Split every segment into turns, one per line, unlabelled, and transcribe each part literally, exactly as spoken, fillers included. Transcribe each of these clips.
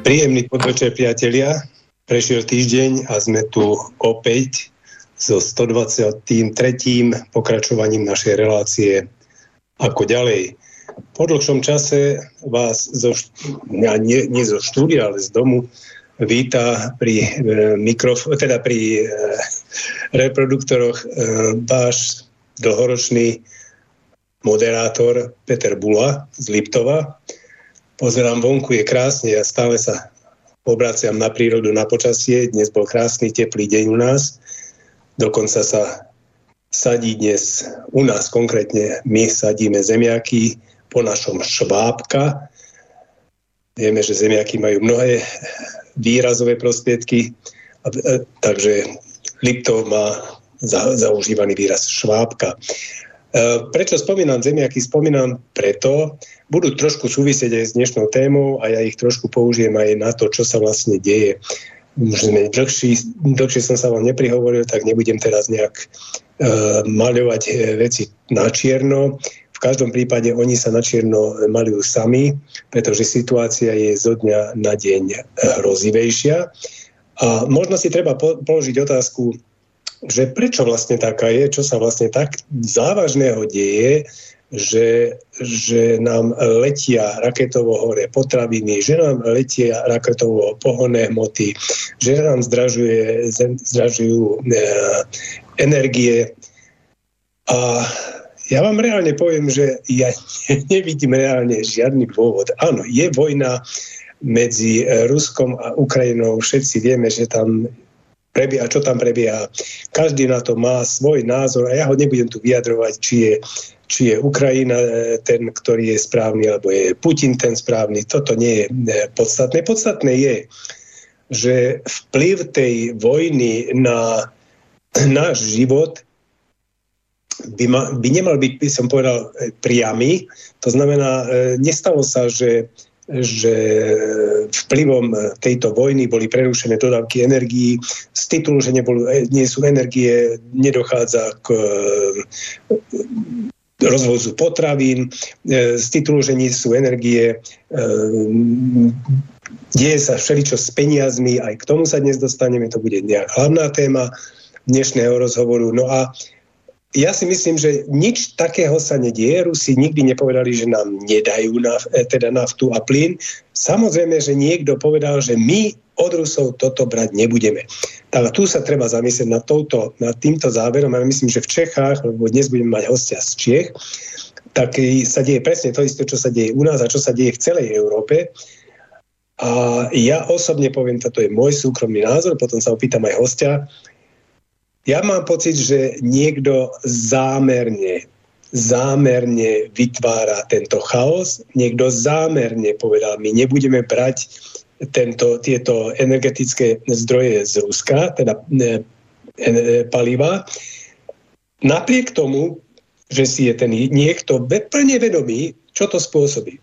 Príjemný podvečer, priatelia. Prešiel týždeň a sme tu opäť so stodvadsiatym tretím pokračovaním našej relácie Ako ďalej. Po dlhšom čase vás zo, nie, nie zo štúdia, ale z domu víta pri e, mikrof- teda pri e, reproduktoroch e, váš dlhoročný moderátor Peter Bula z Liptova. Pozerám vonku, je krásne, ja stále sa obraciam na prírodu, na počasie. Dnes bol krásny, teplý deň u nás. Dokonca sa sadí dnes u nás konkrétne. My sadíme zemiaky po našom Švábka. Vieme, že zemiaky majú mnohé výrazové prostriedky, takže Liptov má zaužívaný výraz Švábka. Prečo spomínam zemiaky? Spomínam preto, budú trošku súvisieť aj s dnešnou témou a ja ich trošku použijem aj na to, čo sa vlastne deje. Možno dlhšie, dlhšie som sa vám neprihovoril, tak nebudem teraz nejak uh, maľovať veci na čierno. V každom prípade oni sa na čierno maľujú sami, pretože situácia je zo dňa na deň hrozivejšia. A možno si treba po- položiť otázku, že prečo vlastne taká je, čo sa vlastne tak závažného deje, že, že nám letia raketovo hore potraviny, že nám letia raketovo pohonné hmoty, že nám zdražuje, zdražujú e, energie. A ja vám reálne poviem, že ja nevidím reálne žiadny dôvod. Áno, je vojna medzi Ruskom a Ukrajinou. Všetci vieme, že tam prebieha, čo tam prebieha. Každý na to má svoj názor a ja ho nebudem tu vyjadrovať, či je, či je Ukrajina ten, ktorý je správny, alebo je Putin ten správny. Toto nie je podstatné. Podstatné je, že vplyv tej vojny na náš život by, ma, by nemal byť, by som povedal, priamy. To znamená, nestalo sa, že že vplyvom tejto vojny boli prerušené dodávky energií. Z titulu, že nebol, nie sú energie, nedochádza k rozvozu potravín. Z titulu, že nie sú energie, deje sa všeličo s peniazmi. Aj k tomu sa dnes dostaneme, to bude nejaká hlavná téma dnešného rozhovoru. No a ja si myslím, že nič takého sa nedieje. Rusi nikdy nepovedali, že nám nedajú naf- teda naftu a plyn. Samozrejme, že niekto povedal, že my od Rusov toto brať nebudeme. Tak tu sa treba zamyslieť nad, touto, nad týmto záverom. A myslím, že v Čechách, lebo dnes budeme mať hostia z Čiech, tak sa deje presne to isté, čo sa deje u nás a čo sa deje v celej Európe. A ja osobne poviem, toto je môj súkromný názor, potom sa opýtam aj hostia. Ja mám pocit, že niekto zámerne, zámerne vytvára tento chaos. Niekto zámerne povedal, my nebudeme brať tento, tieto energetické zdroje z Ruska, teda ne, ne, paliva. Napriek tomu, že si je ten niekto plne vedomý, čo to spôsobí.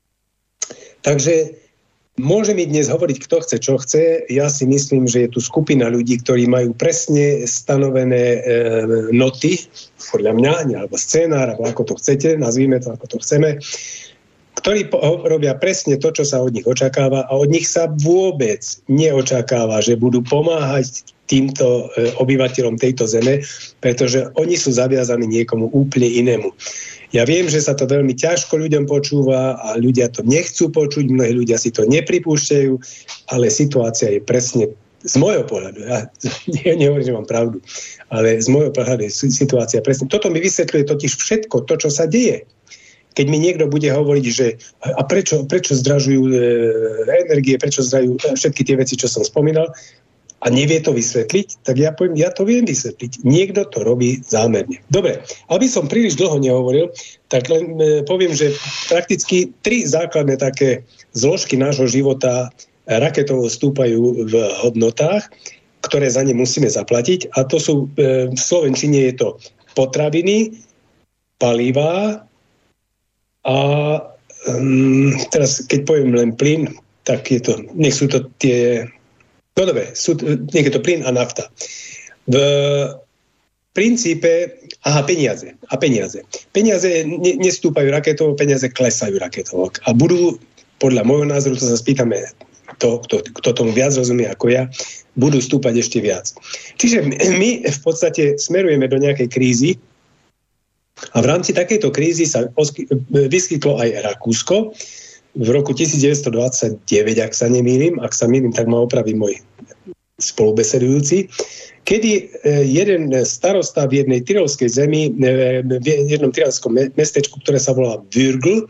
Takže môže mi dnes hovoriť, kto chce, čo chce. Ja si myslím, že je tu skupina ľudí, ktorí majú presne stanovené e, noty, podľa mňa, alebo scénár, alebo ako to chcete, nazvíme to, ako to chceme, ktorí po- robia presne to, čo sa od nich očakáva a od nich sa vôbec neočakáva, že budú pomáhať týmto e, obyvateľom tejto zeme, pretože oni sú zaviazaní niekomu úplne inému. Ja viem, že sa to veľmi ťažko ľuďom počúva a ľudia to nechcú počuť, mnohí ľudia si to nepripúšťajú, ale situácia je presne z môjho pohľadu. Ja nehovorím, že mám pravdu, ale z môjho pohľadu je situácia presne. Toto mi vysvetľuje totiž všetko, to, čo sa deje. Keď mi niekto bude hovoriť, že a prečo, prečo zdražujú e, energie, prečo zdražujú všetky tie veci, čo som spomínal, a nevie to vysvetliť, tak ja poviem, ja to viem vysvetliť. Niekto to robí zámerne. Dobre, aby som príliš dlho nehovoril, tak len e, poviem, že prakticky tri základné také zložky nášho života raketovo stúpajú v hodnotách, ktoré za ne musíme zaplatiť. A to sú, e, v slovenčine je to potraviny, palivá a um, teraz, keď poviem len plyn, tak je to, nech sú to tie No dobre, sú, nech je to plyn a nafta. V princípe, aha, peniaze. A peniaze. Peniaze ne, nestúpajú raketovo, peniaze klesajú raketovo. A budú, podľa môjho názoru, to sa spýtame to, kto, kto tomu viac rozumie ako ja, budú stúpať ešte viac. Čiže my v podstate smerujeme do nejakej krízy a v rámci takejto krízy sa vyskytlo aj Rakúsko v roku devätnásťstodvadsaťdeväť, ak sa nemýlim, ak sa mýlim, tak ma opraví môj spolubesedujúci, kedy jeden starosta v jednej tyrolskej zemi, v jednom tyrolskom mestečku, ktoré sa volá Würgl,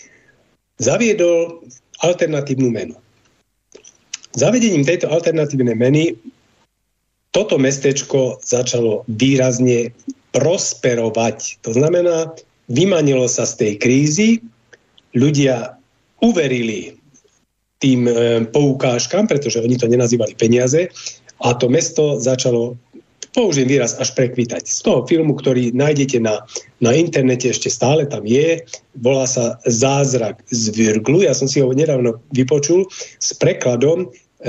zaviedol alternatívnu menu. Zavedením tejto alternatívnej meny toto mestečko začalo výrazne prosperovať. To znamená, vymanilo sa z tej krízy, ľudia uverili tým poukážkam, pretože oni to nenazývali peniaze, a to mesto začalo, použijem výraz, až prekvitať. Z toho filmu, ktorý nájdete na, na internete, ešte stále tam je, volá sa Zázrak z Würglu. Ja som si ho nedávno vypočul s prekladom e,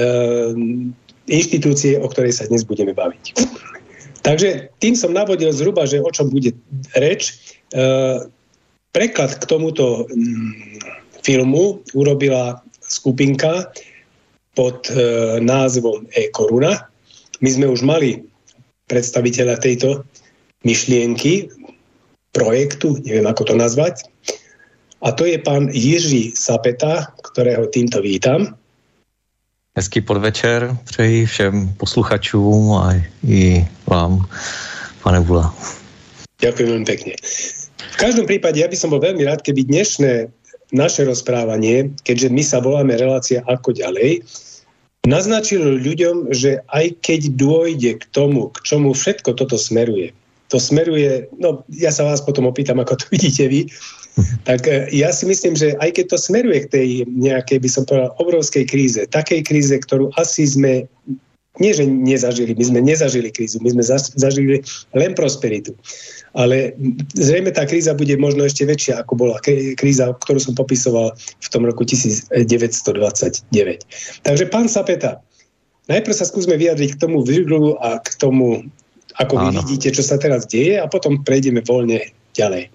inštitúcie, o ktorej sa dnes budeme baviť. Takže tým som navodil zhruba, že o čom bude reč. E, preklad k tomuto mm, filmu urobila skupinka pod e, názvom E-koruna. My sme už mali predstaviteľa tejto myšlienky, projektu, neviem ako to nazvať. A to je pán Jiří Sapeta, ktorého týmto vítam.
Hezký podvečer přeji všem posluchačům a i vám, pane Bula.
Ďakujem veľmi pekne. V každom prípade ja by som bol veľmi rád, keby dnešné naše rozprávanie, keďže my sa voláme relácia Ako ďalej, naznačil ľuďom, že aj keď dôjde k tomu, k čomu všetko toto smeruje, to smeruje, no ja sa vás potom opýtam, ako to vidíte vy, tak ja si myslím, že aj keď to smeruje k tej nejakej, by som povedal, obrovskej kríze, takej kríze, ktorú asi sme, nie že nezažili, my sme nezažili krízu, my sme zažili len prosperitu. Ale zrejme tá kríza bude možno ešte väčšia, ako bola kríza, ktorú som popisoval v tom roku devätnásťstodvadsaťdeväť. Takže pán Sapeta, najprv sa skúsme vyjadriť k tomu Würglu a k tomu, ako Áno. vy vidíte, čo sa teraz deje, a potom prejdeme voľne ďalej.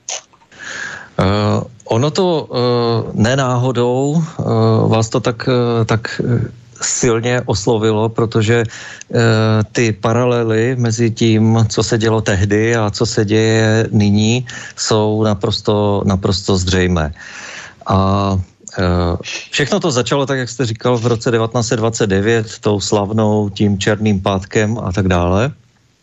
Uh, ono to uh, nenáhodou uh, vás to tak, uh, tak silně oslovilo, protože uh, ty paralely mezi tím, co se dělo tehdy a co se děje nyní, jsou naprosto, naprosto zřejmé. A uh, všechno to začalo, tak jak jste říkal, v roce devätnásť dvadsaťdeväť, tou slavnou tím černým pátkem a tak dále.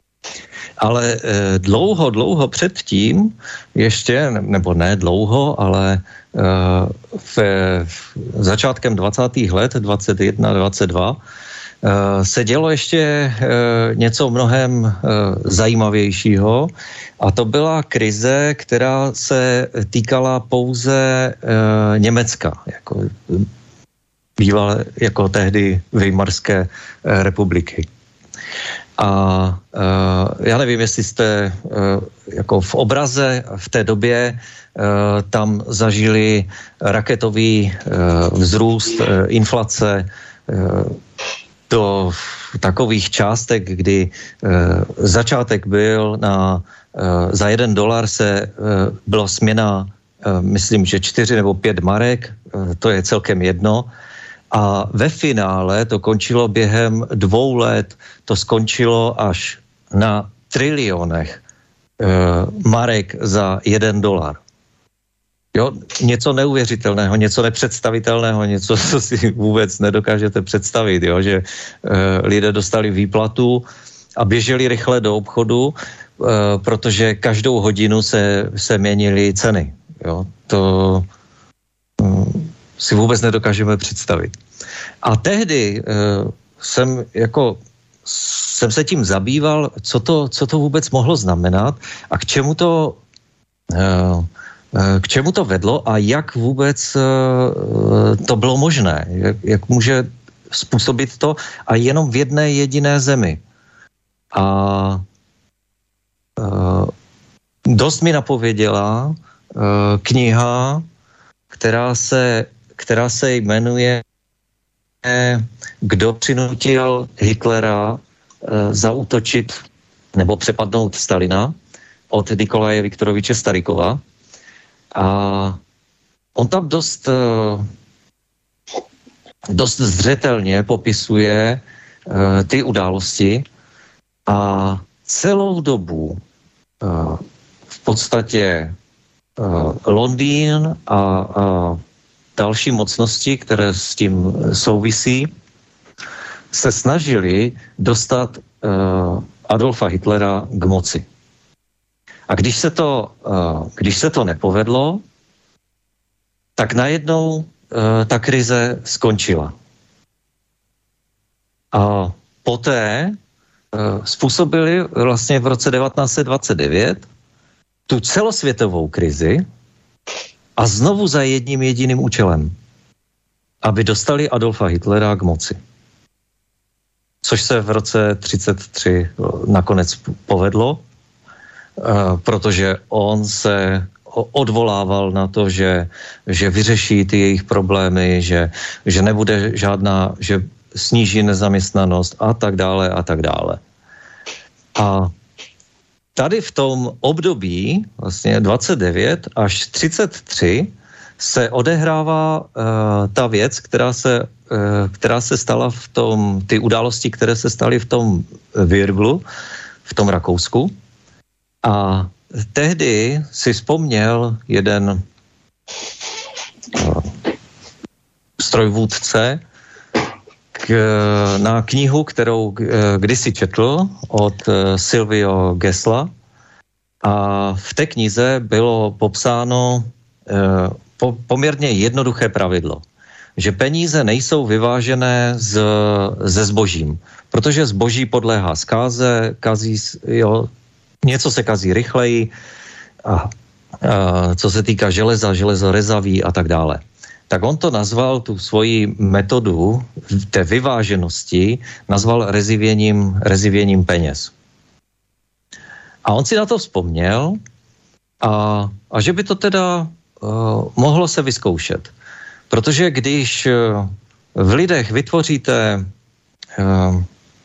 Ale e, dlouho, dlouho předtím, ještě, nebo ne dlouho, ale e, v, v začátkem dvacátých let, dvacet jedna, dvacet dva, e, se dělo ještě e, něco mnohem e, zajímavějšího, a to byla krize, která se týkala pouze e, Německa, jako, bývalé, jako tehdy Weimarské e, republiky. A uh, já nevím, jestli jste uh, jako v obraze v té době uh, tam zažili raketový uh, vzrůst uh, inflace uh, do takových částek, kdy uh, začátek byl na uh, za jeden dolar se uh, byla směna, uh, myslím, že čtyři nebo pět marek, uh, to je celkem jedno. A ve finále to končilo během dvou let, to skončilo až na trilionech e, marek za jeden dolar. Jo, něco neuvěřitelného, něco nepředstavitelného, něco, co si vůbec nedokážete představit, jo, že e, lidé dostali výplatu a běželi rychle do obchodu, e, protože každou hodinu se, se měnily ceny. Jo, to... Mm, si vůbec nedokážeme představit. A tehdy uh, jsem jako jsem se tím zabýval, co to, co to vůbec mohlo znamenat a k čemu to uh, k čemu to vedlo a jak vůbec uh, to bylo možné, jak, jak může způsobit to a jenom v jedné jediné zemi. A uh, dost mi napověděla uh, kniha, která se která se jmenuje Kdo přinutil Hitlera e, zaútočit nebo přepadnout Stalina od Nikolaje Viktoroviče Starykova. A on tam dost e, dost zřetelně popisuje uh, ty události a celou dobu uh, v podstatě uh, Londýn a, a další mocnosti, které s tím souvisí, se snažili dostat uh, Adolfa Hitlera k moci. A když se to, uh, když se to nepovedlo, tak najednou uh, ta krize skončila. A poté uh, způsobili vlastně v roce devatenáct set dvacet devět tu celosvětovou krizi a znovu za jedním jediným účelem, aby dostali Adolfa Hitlera k moci. Což se v roce třicet tři nakonec povedlo, protože on se odvolával na to, že, že vyřeší ty jejich problémy, že, že nebude žádná, že sníží nezaměstnanost a tak dále a tak dále. A tady v tom období vlastně dvacet devět až třicet tři se odehrává uh, ta věc, která se, uh, která se stala v tom, ty události, které se staly v tom Würglu, v tom Rakousku. A tehdy si vzpomněl jeden uh, strojvůdce k, na knihu, kterou uh, kdysi četl od uh, Silvio Gesla. A v té knize bylo popsáno uh, po, poměrně jednoduché pravidlo, že peníze nejsou vyvážené z, ze zbožím, protože zboží podléhá zkáze, kazí, jo, něco se kazí rychleji, a, a, co se týká železa, železo rezaví a tak dále. Tak on to nazval, tu svoji metodu té vyváženosti, nazval rezivěním, rezivěním peněz. A on si na to vzpomněl a, a že by to teda uh, mohlo se vyzkoušet. Protože když uh, v lidech vytvoříte uh,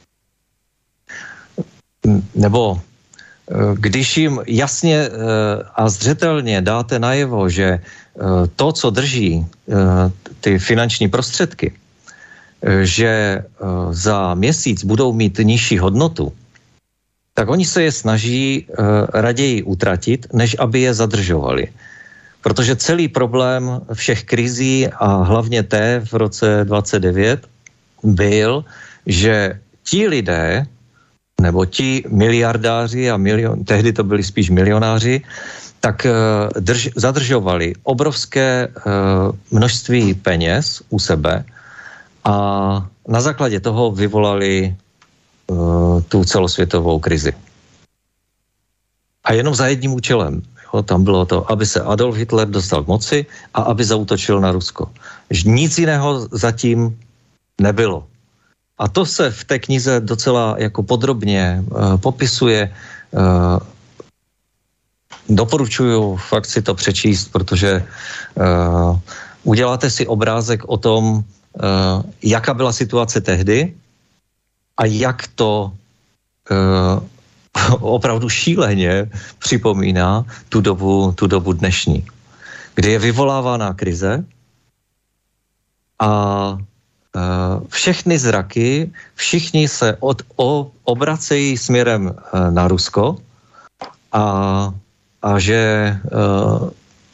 nebo když jim jasně a zřetelně dáte najevo, že to, co drží ty finanční prostředky, že za měsíc budou mít nižší hodnotu, tak oni se je snaží raději utratit, než aby je zadržovali. Protože celý problém všech krizí a hlavně té v roce dvacet devět byl, že ti lidé, nebo ti miliardáři a milion, tehdy to byli spíš milionáři, tak drž, zadržovali obrovské uh, množství peněz u sebe a na základě toho vyvolali uh, tu celosvětovou krizi. A jenom za jedním účelem. Jo, tam bylo to, aby se Adolf Hitler dostal k moci a aby zaútočil na Rusko. Nic jiného zatím nebylo. A to se v té knize docela jako podrobně uh, popisuje. Uh, doporučuju fakt si to přečíst, protože uh, uděláte si obrázek o tom, uh, jaká byla situace tehdy a jak to uh, opravdu šíleně připomíná tu dobu, tu dobu dnešní, kdy je vyvolávána krize a všechny zraky, všichni se od, o, obracejí směrem na Rusko a, a že uh,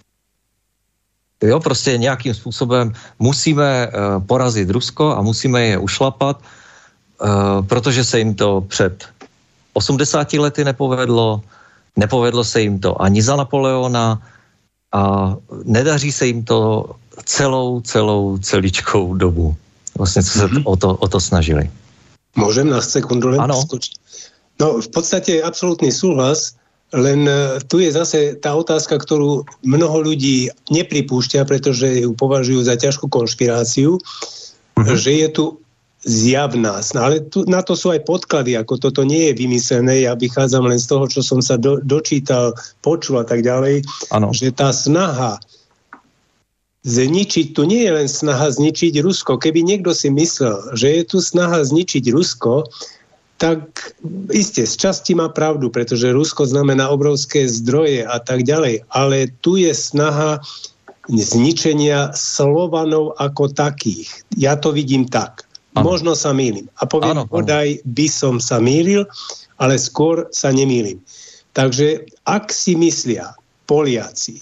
jo, prostě nějakým způsobem musíme uh, porazit Rusko a musíme je ušlapat, uh, protože se jim to před osmdesáti lety nepovedlo, nepovedlo se jim to ani za Napoleona a nedaří se jim to celou, celou, celičkou dobu. Vlastně co se mm-hmm. o, to, o to snažili.
Môžem na sekundu len
ano.
skočiť? No v podstate je absolútny súhlas, len tu je zase tá otázka, ktorú mnoho ľudí nepripúšťa, pretože ju považujú za ťažkú konšpiráciu, mm-hmm. že je tu zjavná. Ale tu, na to sú aj podklady, ako toto nie je vymyslené. Ja vychádzam len z toho, čo som sa do, dočítal, počul a tak ďalej, ano. Že tá snaha zničiť, tu nie je len snaha zničiť Rusko. Keby niekto si myslel, že je tu snaha zničiť Rusko, tak iste, z časti má pravdu, pretože Rusko znamená obrovské zdroje a tak ďalej. Ale tu je snaha zničenia Slovanov ako takých. Ja to vidím tak. Ano. Možno sa mýlim. A poviem, podaj by som sa mýlil, ale skôr sa nemýlim. Takže ak si myslia Poliaci,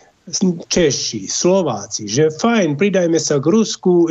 Češi, Slováci, že fajn, pridajme sa k Rusku,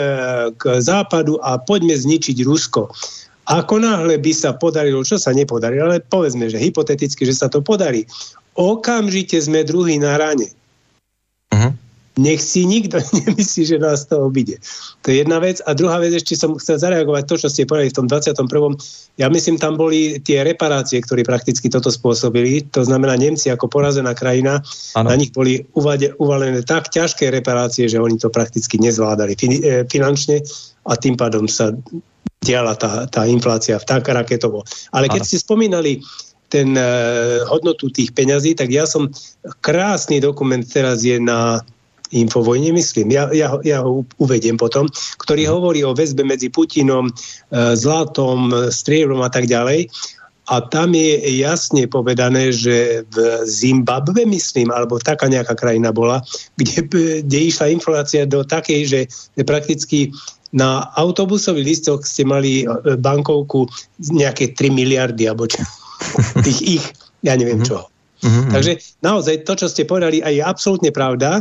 k západu a poďme zničiť Rusko. Ako náhle by sa podarilo, čo sa nepodarilo, ale povedzme, že hypoteticky, že sa to podarí, okamžite sme druhý na rane. Uh-huh. Nech si nikto nemyslí, že nás to obíde. To je jedna vec. A druhá vec, ešte som chcel zareagovať to, čo ste povedali v tom dvadsiatom prvom Ja myslím, tam boli tie reparácie, ktoré prakticky toto spôsobili. To znamená, Nemci ako porazená krajina, ano. Na nich boli uvade, uvalené tak ťažké reparácie, že oni to prakticky nezvládali fin, e, finančne a tým pádom sa diala tá, tá inflácia v tak raketovo. Ale keď ano. Ste spomínali ten e, hodnotu tých peňazí, tak ja som krásny dokument teraz je na Infovojne, myslím, ja, ja, ja ho uvediem potom, ktorý hovorí o väzbe medzi Putinom, e, zlatom, strieblom a tak ďalej. A tam je jasne povedané, že v Zimbabwe, myslím, alebo taká nejaká krajina bola, kde, kde išla inflácia do takej, že prakticky na autobusových listoch ste mali bankovku nejaké tri miliardy, alebo čo, tých ich, ja neviem čo. Mm-hmm. Takže naozaj to, čo ste povedali, je absolútne pravda.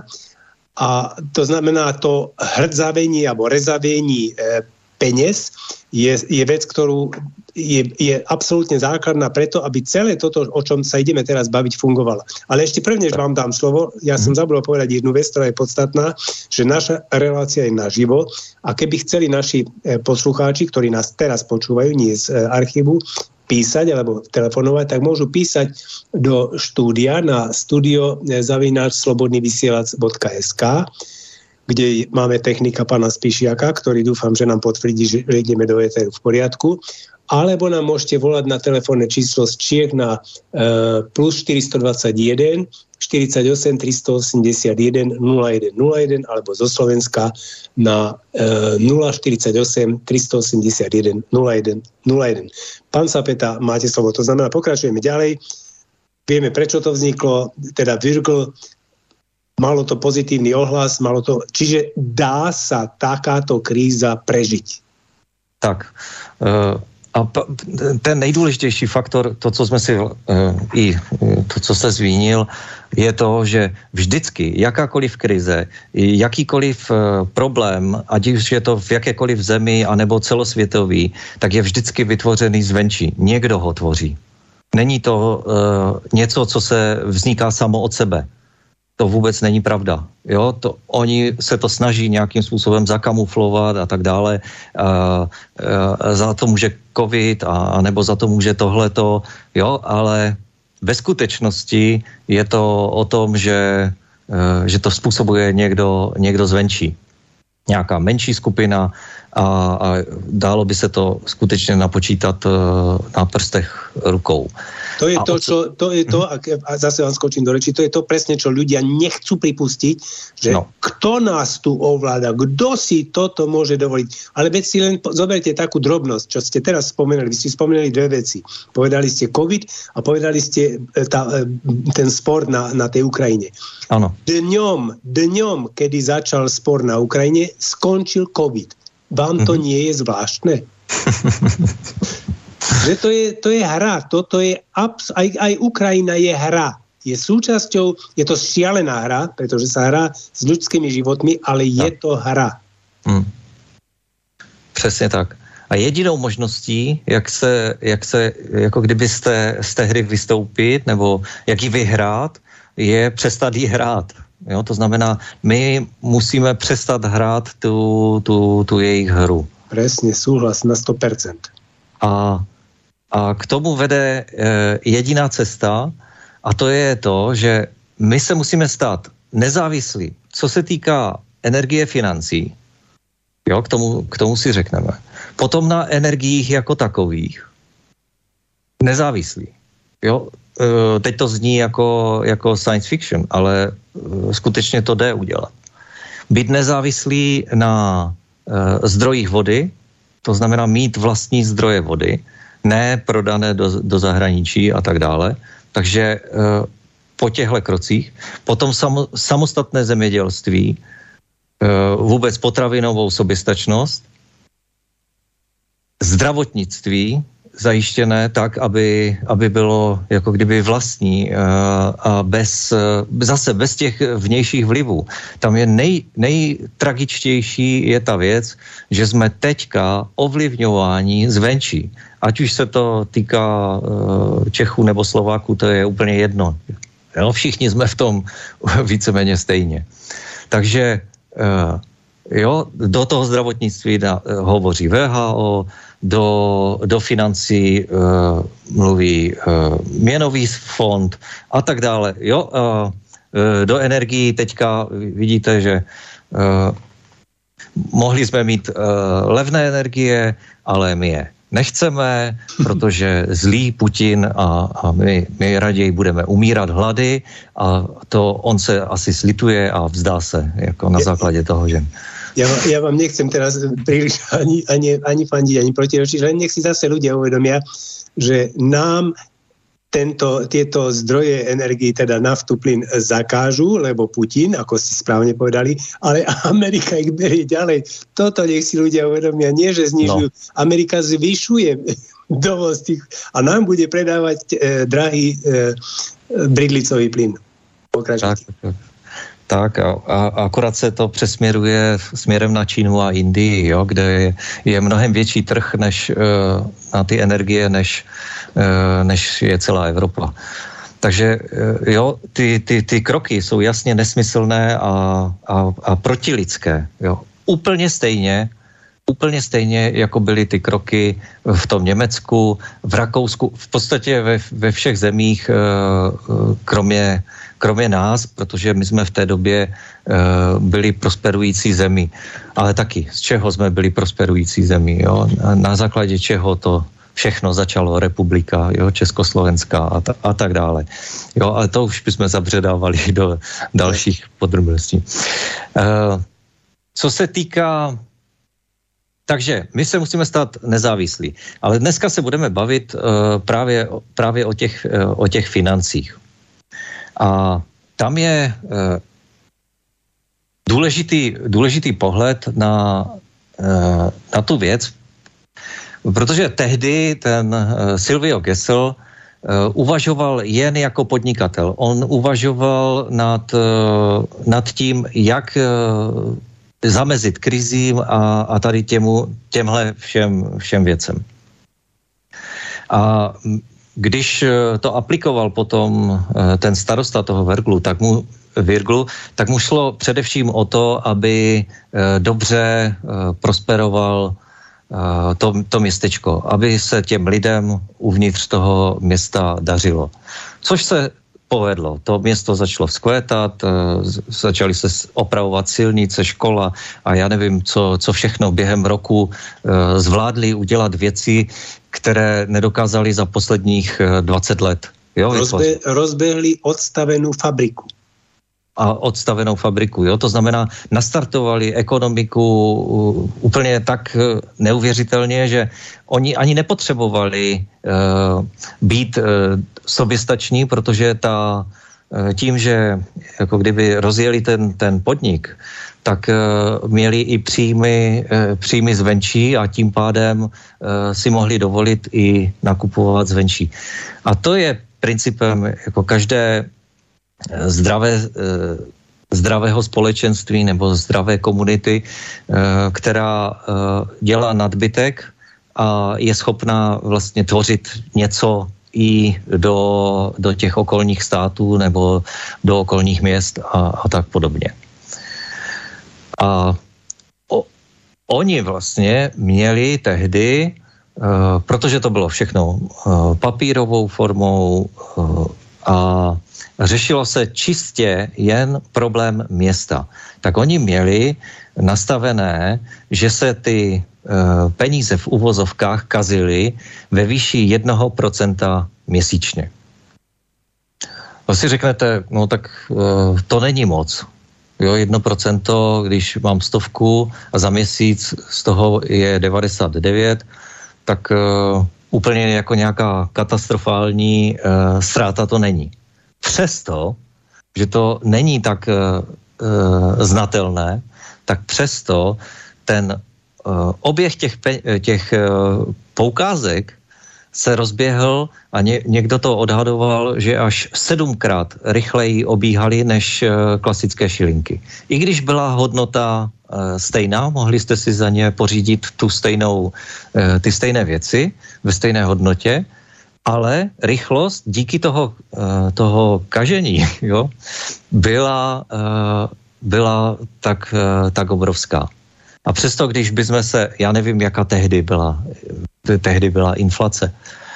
A to znamená, to hrdzavenie alebo rezavenie e, peniaz je, je vec, ktorú je, je absolútne základná preto, aby celé toto, o čom sa ideme teraz baviť, fungovalo. Ale ešte prvne, že vám dám slovo, ja som zabudol povedať jednu vec, ktorá je podstatná, že naša relácia je naživo a keby chceli naši e, poslucháči, ktorí nás teraz počúvajú, nie z e, archívu, písať alebo telefonovať, tak môžu písať do štúdia na studio zavináč slobodný vysielač bodka es ká, kde máme technika pána Spišiaka, ktorý dúfam, že nám potvrdí, že ideme do éteru v poriadku. Alebo nám môžete volať na telefónne číslo z Čiech na uh, plus štyri dva jeden, štyridsaťosem, tristoosemdesiatjeden, nula jeden nula jeden alebo zo Slovenska na uh, nula štyridsaťosem, tristoosemdesiatjeden, nula jeden nula jeden. Pán Sapeta, máte slovo. To znamená, pokračujeme ďalej. Vieme, prečo to vzniklo, teda Virgl, malo to pozitívny ohlas, malo to... Čiže dá sa takáto kríza prežiť?
Tak, uh... A ten nejdůležitější faktor, to, co jsme si, i to, co jste zmínil, je to, že vždycky jakákoliv krize, jakýkoliv problém, ať už je to v jakékoliv zemi, anebo celosvětový, tak je vždycky vytvořený zvenčí. Někdo ho tvoří. Není to uh, něco, co se vzniká samo od sebe. To vůbec není pravda. Jo? To, oni se to snaží nějakým způsobem zakamuflovat a tak dále. A, a, za to může covid, a, nebo za to může tohleto, jo? Ale ve skutečnosti je to o tom, že, že to způsobuje někdo, někdo zvenčí. Nějaká menší skupina a, a dálo by se to skutečně napočítat na prstech rukou.
To je to, čo, to, je to a zase vám skočím do reči, to je to presne, čo ľudia nechcú pripustiť, že no. Kto nás tu ovláda, kto si toto môže dovoliť. Ale veď si len zoberte takú drobnosť, čo ste teraz spomenuli. Vy ste spomenuli dve veci. Povedali ste COVID a povedali ste tá, ten spor na, na tej Ukrajine.
Áno. Dňom,
dňom, kedy začal spor na Ukrajine, skončil COVID. Vám to mm-hmm. nie je zvláštne? Že to je, to je hra, toto je abs- aj, aj Ukrajina je hra. Je súčasťou, je to šialená hra, pretože sa hrá s ľudskými životmi, ale je no. to hra. Hmm.
Přesně tak. A jedinou možností, jak se, jak se jako kdybyste z té hry vystoupit, nebo jak ji vyhrát, je přestat ji hrát. Jo? To znamená, my musíme přestat hrát tu, tu, tu jejich hru.
Presne, súhlas na sto percent.
A A k tomu vede e, jediná cesta a to je to, že my se musíme stát nezávislí, co se týká energie financí. Jo, k tomu, k tomu si řekneme. Potom na energiích jako takových. Nezávislí. Jo, e, teď to zní jako, jako science fiction, ale e, skutečně to jde udělat. Být nezávislí na e, zdrojích vody, to znamená mít vlastní zdroje vody, ne prodané do, do zahraničí a tak dále. Takže po těchto krocích, potom samo, samostatné zemědělství, vůbec potravinovou soběstačnost, zdravotnictví zajištěné tak, aby, aby bylo jako kdyby vlastní a bez, zase bez těch vnějších vlivů. Tam je nej, nejtragičtější je ta věc, že jsme teďka ovlivňováni zvenčí. Ať už se to týká Čechů nebo Slováků, to je úplně jedno. Jo, všichni jsme v tom víceméně stejně. Takže jo, do toho zdravotnictví na, hovoří V H O, do, do financí uh, mluví uh, měnový fond a tak dále. Jo, uh, do energií teďka vidíte, že uh, mohli jsme mít uh, levné energie, ale my je nechceme, protože zlý Putin a, a my, my raději budeme umírat hlady a to on se asi slituje a vzdá se jako na základě toho, že...
Ja, ja vám nechcem teraz príliš ani, ani, ani fandiť, ani protirečiť, len nech si zase ľudia uvedomia, že nám tento, tieto zdroje energii, teda naftu, plyn, zakážu, lebo Putin, ako si správne povedali, ale Amerika ich berie ďalej. Toto nech si ľudia uvedomia, nie že znižujú. No. Amerika zvyšuje dovoz tých a nám bude predávať e, drahý e, bridlicový plyn. Pokračujte.
Tak, tak a, a akorát se to přesměruje směrem na Čínu a Indii, jo, kde je, je mnohem větší trh než uh, na ty energie, než, uh, než je celá Evropa. Takže uh, jo, ty, ty, ty kroky jsou jasně nesmyslné a, a, a protilidské. Jo. Úplně stejně, úplně stejně, jako byly ty kroky v tom Německu, v Rakousku, v podstatě ve, ve všech zemích, uh, kromě kromě nás, protože my jsme v té době uh, byli prosperující zemi. Ale taky, z čeho jsme byli prosperující zemi, jo? Na, na základě čeho to všechno začalo, republika, jo? Československá a, ta, a tak dále. Jo, ale to už bychom zabředávali do dalších podrobností. Uh, co se týká... Takže my se musíme stát nezávislí. Ale dneska se budeme bavit uh, právě, právě o těch, uh, o těch financích. A tam je e, důležitý, důležitý pohled na, e, na tu věc, protože tehdy ten e, Silvio Gesell e, uvažoval jen jako podnikatel. On uvažoval nad, e, nad tím, jak e, zamezit krizím a, a tady těmu, těmhle všem, všem věcem. A když to aplikoval potom ten starosta toho Virglu, tak mu, Virglu, tak mu šlo především o to, aby dobře prosperoval to, to městečko, aby se těm lidem uvnitř toho města dařilo. Což se povedlo. To město začalo vzkvétat, začaly se opravovat silnice, škola a já nevím, co, co všechno během roku zvládli udělat věci, které nedokázali za posledních dvacet let. Jo,
Rozbe, rozbehli odstavenou fabriku.
A odstavenou fabriku, jo, to znamená, nastartovali ekonomiku úplně tak neuvěřitelně, že oni ani nepotřebovali uh, být uh, soběstační, protože ta, uh, tím, že jako kdyby rozjeli ten, ten podnik, tak uh, měli i příjmy, uh, příjmy zvenčí a tím pádem uh, si mohli dovolit i nakupovat zvenčí. A to je principem jako každé zdravé, zdravého společenství nebo zdravé komunity, která dělá nadbytek a je schopná vlastně tvořit něco i do, do těch okolních států nebo do okolních měst a, a tak podobně. A o, oni vlastně měli tehdy, protože to bylo všechno papírovou formou a řešilo se čistě jen problém města. Tak oni měli nastavené, že se ty e, peníze v uvozovkách kazily ve výši jednoho procenta měsíčně. To si řeknete, no tak e, to není moc. Jo, jedno procento, když mám stovku a za měsíc z toho je devadesát devět, tak e, úplně jako nějaká katastrofální e, ztráta to není. přesto, že to není tak uh, znatelné, tak přesto ten uh, oběh těch, pe- těch uh, poukázek se rozběhl a ně, někdo to odhadoval, že až sedmkrát rychleji obíhali než uh, klasické šilinky. I když byla hodnota uh, stejná, mohli jste si za ně pořídit tu stejnou, uh, ty stejné věci ve stejné hodnotě, ale rychlost díky toho, uh, toho kažení jo, byla, uh, byla tak, uh, tak obrovská. A přesto, když bychom se, já nevím, jaká tehdy byla, tehdy byla inflace,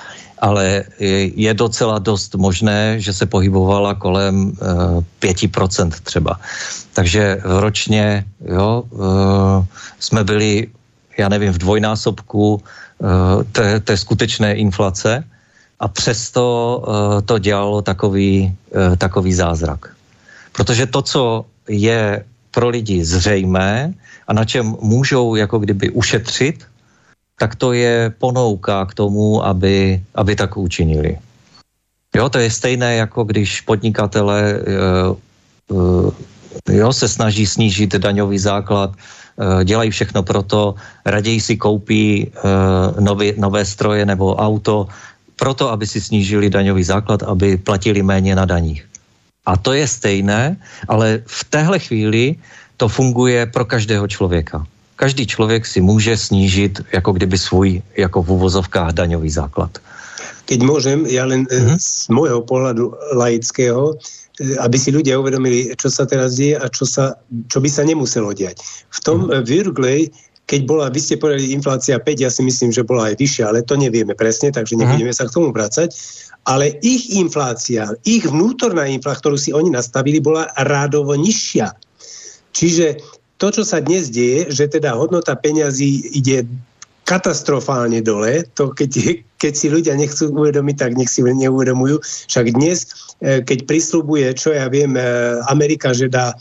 ale je docela dost možné, že se pohybovala kolem uh, pět procent třeba. Takže ročně jo, uh, jsme byli, já nevím, v dvojnásobku uh, té, té skutečné inflace a přesto uh, to dělalo takový, uh, takový zázrak. Protože to, co je pro lidi zřejmé a na čem můžou jako kdyby ušetřit, tak to je ponouka k tomu, aby, aby tak učinili. Jo, to je stejné, jako když podnikatele uh, uh, jo, se snaží snížit daňový základ, uh, dělají všechno proto, raději si koupí uh, nový, nové stroje nebo auto, proto, aby si snížili daňový základ, aby platili méně na daních. A to je stejné, ale v téhle chvíli to funguje pro každého člověka. Každý člověk si může snížit jako kdyby svůj, jako v uvozovkách, daňový základ.
Keď môžem, ja len mm-hmm. z môjho pohľadu laického, aby si ľudia uvedomili, čo sa teraz deje a čo, sa, čo by sa nemuselo diať. V tom mm-hmm. Virglej, keď bola, vy ste povedali, inflácia päť, ja si myslím, že bola aj vyššia, ale to nevieme presne, takže nebudeme mm-hmm. sa k tomu vracať. Ale ich inflácia, ich vnútorná inflácia, ktorú si oni nastavili, bola rádovo nižšia. Čiže to, čo sa dnes deje, že teda hodnota peňazí ide katastrofálne dole, to keď, keď si ľudia nechcú uvedomiť, tak nech si neuvedomujú. Však dnes, keď prisľubuje, čo ja viem, Amerika, že dá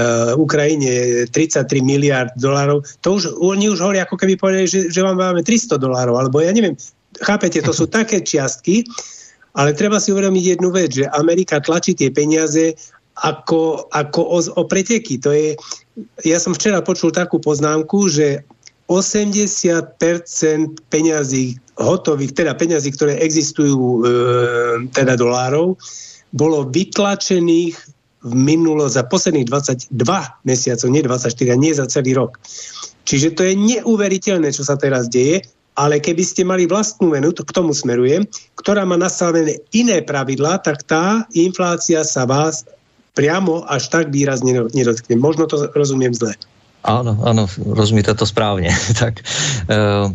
Ukrajine tridsaťtri miliárd dolárov, to už, oni už hovorí, ako keby povedali, že, že vám dáme tristo dolárov, alebo ja neviem, chápete, to sú také čiastky, ale treba si uvedomiť jednu vec, že Amerika tlačí tie peniaze ako, ako o, o preteky. To je, ja som včera počul takú poznámku, že osemdesiat percent peňazí hotových, teda peňazí, ktoré existujú, e, teda dolárov, bolo vytlačených v minulo za posledných dvadsaťdva mesiacov, nie dvadsaťštyri, a nie za celý rok. Čiže to je neuveriteľné, čo sa teraz deje, ale keby ste mali vlastnú menu, to k tomu smerujem, ktorá má nastavené iné pravidlá, tak tá inflácia sa vás priamo až tak výrazne nedotkne. Možno to rozumiem zle.
Áno, áno, rozumíte to správne. Tak, uh,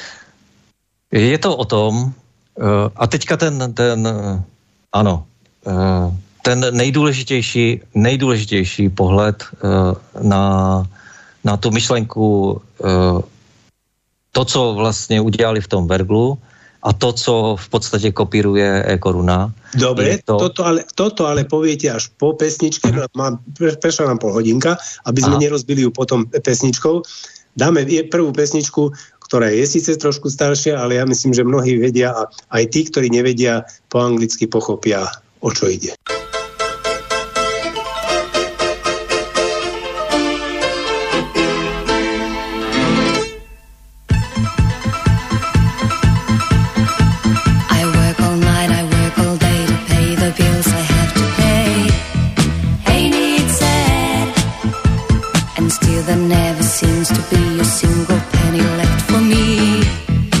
je to o tom, uh, a teďka ten, ten uh, áno, uh, ten nejdůležitější, nejdůležitější pohled uh, na, na tu myšlenku, uh, to, co vlastně udělali v tom Verglu, a to, co v podstate kopíruje e-koruna.
Dobre, to... toto, ale, toto ale poviete až po pesničke, uh-huh. mám, prešla nám pol hodinka, aby sme Aha. nerozbili ju potom pesničkou. Dáme prvú pesničku, ktorá je síce trošku staršia, ale ja myslím, že mnohí vedia a aj tí, ktorí nevedia, po anglicky pochopia, o čo ide.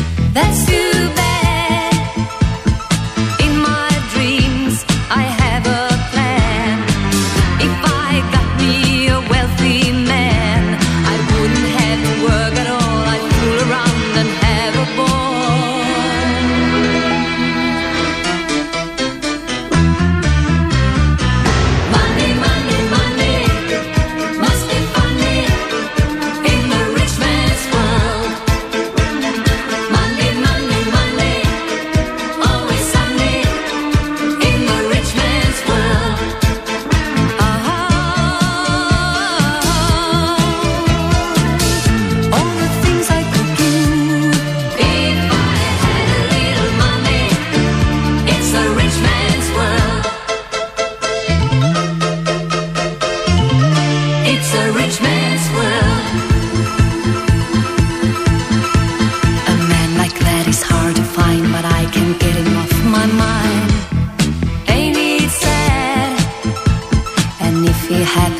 That's too bad. In my dreams I have a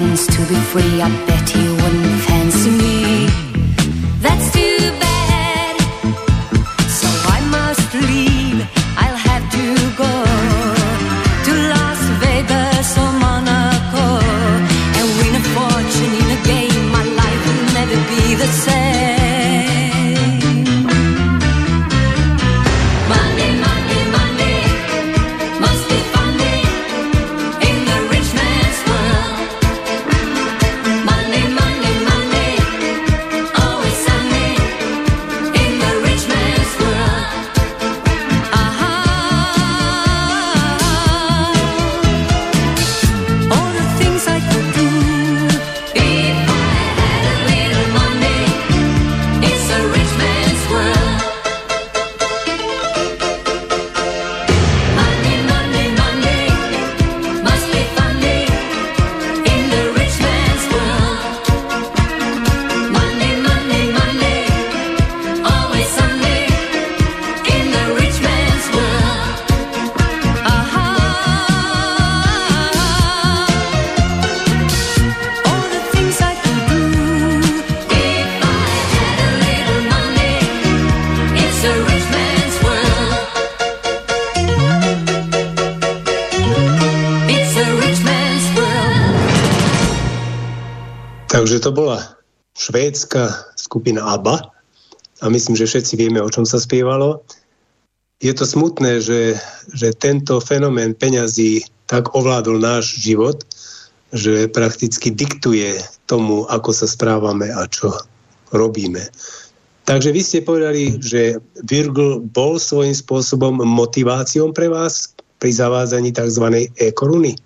means to be free. I bet he wouldn't fancy me. That's too bad. So I must leave. I'll have to go to Las Vegas or Monaco and win a fortune in a game. My life will never be the same.
Takže to bola švédska skupina ABBA a myslím, že všetci vieme, o čom sa spievalo. Je to smutné, že, že tento fenomén peňazí tak ovládol náš život, že prakticky diktuje tomu, ako sa správame a čo robíme. Takže vy ste povedali, že Virgil bol svojím spôsobom motiváciou pre vás pri zavádzaní tzv. E-koruny?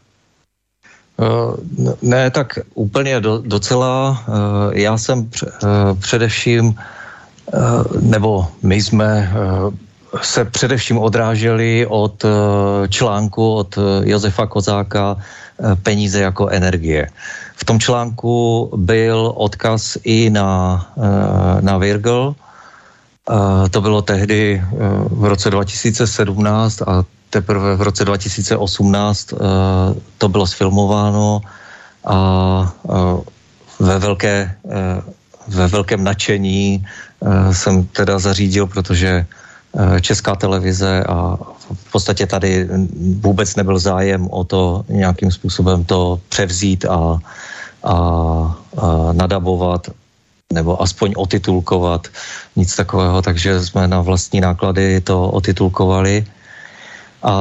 Ne, tak úplně do, docela. Já jsem především, nebo my jsme se především odráželi od článku od Josefa Kozáka Peníze jako energie. V tom článku byl odkaz i na, na Virgil. To bylo tehdy v roce dva tisíce sedmnáct a teprve v roce dva tisíce osmnáct uh, to bylo sfilmováno a uh, ve, velké, uh, ve velkém nadšení uh, jsem teda zařídil, protože uh, Česká televize a v podstatě tady vůbec nebyl zájem o to nějakým způsobem to převzít a, a, a nadabovat nebo aspoň otitulkovat, nic takového, takže jsme na vlastní náklady to otitulkovali. A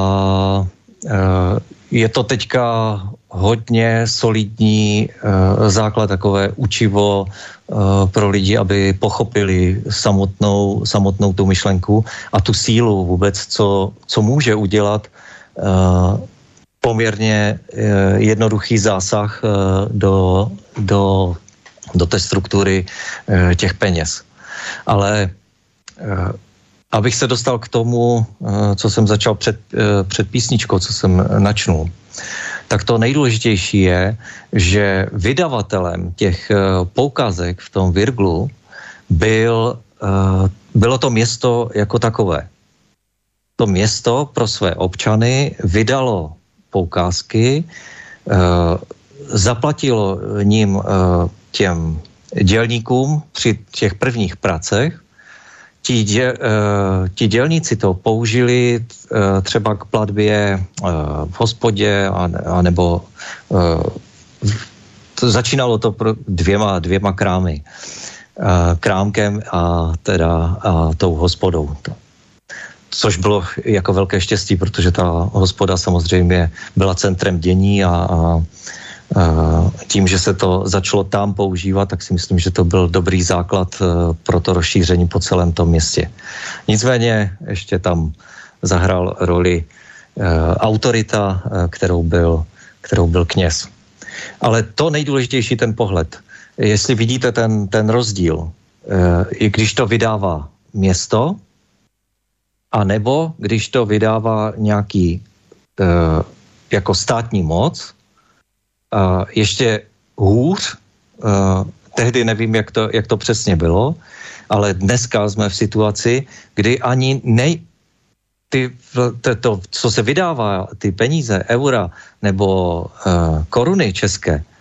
je to teďka hodně solidní základ, takové učivo pro lidi, aby pochopili samotnou, samotnou tu myšlenku a tu sílu vůbec, co, co může udělat poměrně jednoduchý zásah do, do, do té struktury těch peněz. Ale abych se dostal k tomu, co jsem začal před, před písničkou, co jsem načnul, tak to nejdůležitější je, že vydavatelem těch poukázek v tom Virglu byl, bylo to město jako takové. To město pro své občany vydalo poukázky, zaplatilo ním těm dělníkům při těch prvních pracech. Ti, dě, ti dělníci to použili třeba k platbě v hospodě, anebo to začínalo to dvěma, dvěma krámy. Krámkem a teda a tou hospodou. Což bylo jako velké štěstí, protože ta hospoda samozřejmě byla centrem dění a, a tím, že se to začalo tam používat, tak si myslím, že to byl dobrý základ pro to rozšíření po celém tom městě. Nicméně ještě tam zahrál roli autorita, kterou byl, kterou byl kněz. Ale to nejdůležitější, ten pohled. Jestli vidíte ten, ten rozdíl, i když to vydává město, anebo když to vydává nějaký jako státní moc, Uh, ještě hůř, uh, tehdy nevím, jak to, jak to přesně bylo, ale dneska jsme v situaci, kdy ani nej, ty, to, to, co se vydává, ty peníze, eura nebo uh, koruny české,